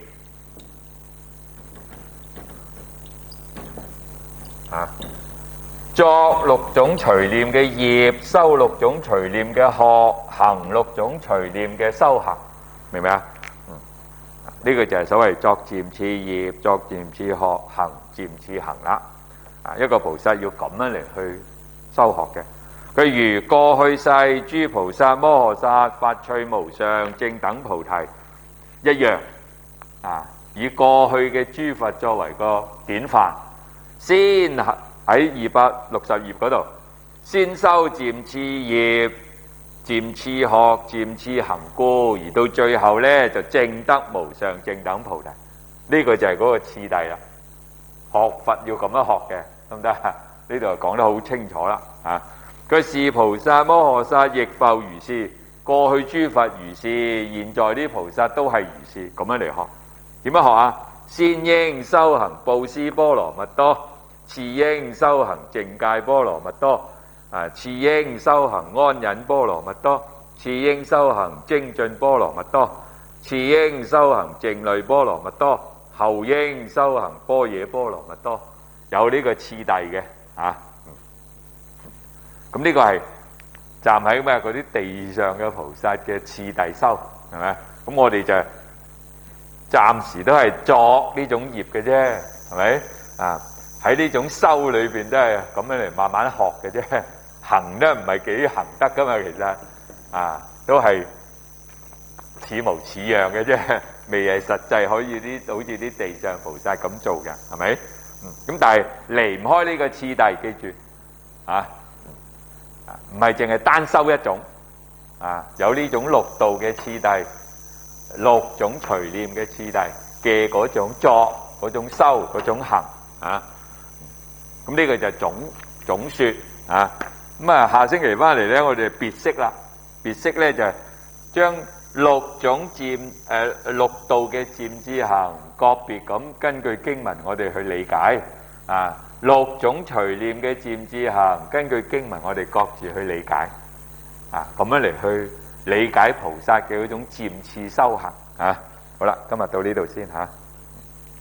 啊，作六種隨念嘅業，修六種隨念嘅學，行六種隨念嘅修行，明唔明啊？嗯，呢個就係所謂作漸次業、作漸次學、行漸次行啦。啊，一個菩薩要咁樣嚟去修學嘅。佢如過去世諸菩薩摩訶薩發趣無上正等菩提一樣啊，以過去嘅諸佛作為個典範，先喺二百六十頁嗰度，先修漸次業、漸次學、漸次行故，而到最後呢，就證得無上正等菩提。呢、這個就係嗰個次第啦。學佛要咁樣學嘅，得唔得？呢度講得好清楚啦，啊！佢是菩薩摩訶薩亦復如是，過去諸佛如是，現在啲菩薩都係如是，咁樣嚟學。點樣學啊？先應修行布施波羅蜜多，次應修行淨戒波羅蜜多，啊，次應修行安忍波羅蜜多，次應修行精進波羅蜜多，次應修行靜慮波羅蜜多，後應修行般若波羅蜜多，有呢個次第嘅啊。咁呢個係站喺咩嗰啲地上嘅菩薩嘅次第修，係咪？咁我哋就暫時都係作呢種業嘅啫，係咪？啊，喺呢種修裏邊都係咁樣嚟慢慢學嘅啫，行都唔係幾行得噶嘛，其實啊，都係似模似樣嘅啫，未係實際可以啲好似啲地上菩薩咁做嘅，係咪？嗯，咁但係離唔開呢個次第，記住啊。唔係淨係單修一種啊，有呢種六道嘅次第，六種隨念嘅次第嘅嗰種作、嗰種修、嗰種行啊。咁呢個就係總總說啊。咁啊，下星期翻嚟咧，我哋別釋啦。別釋咧就係將六種漸誒六道嘅漸次行，個別咁根據經文，我哋去理解啊。六種隨念嘅漸次行，根據經文我哋各自去理解啊，咁樣嚟去理解菩薩嘅嗰種漸次修行啊。好啦，今日到呢度先嚇。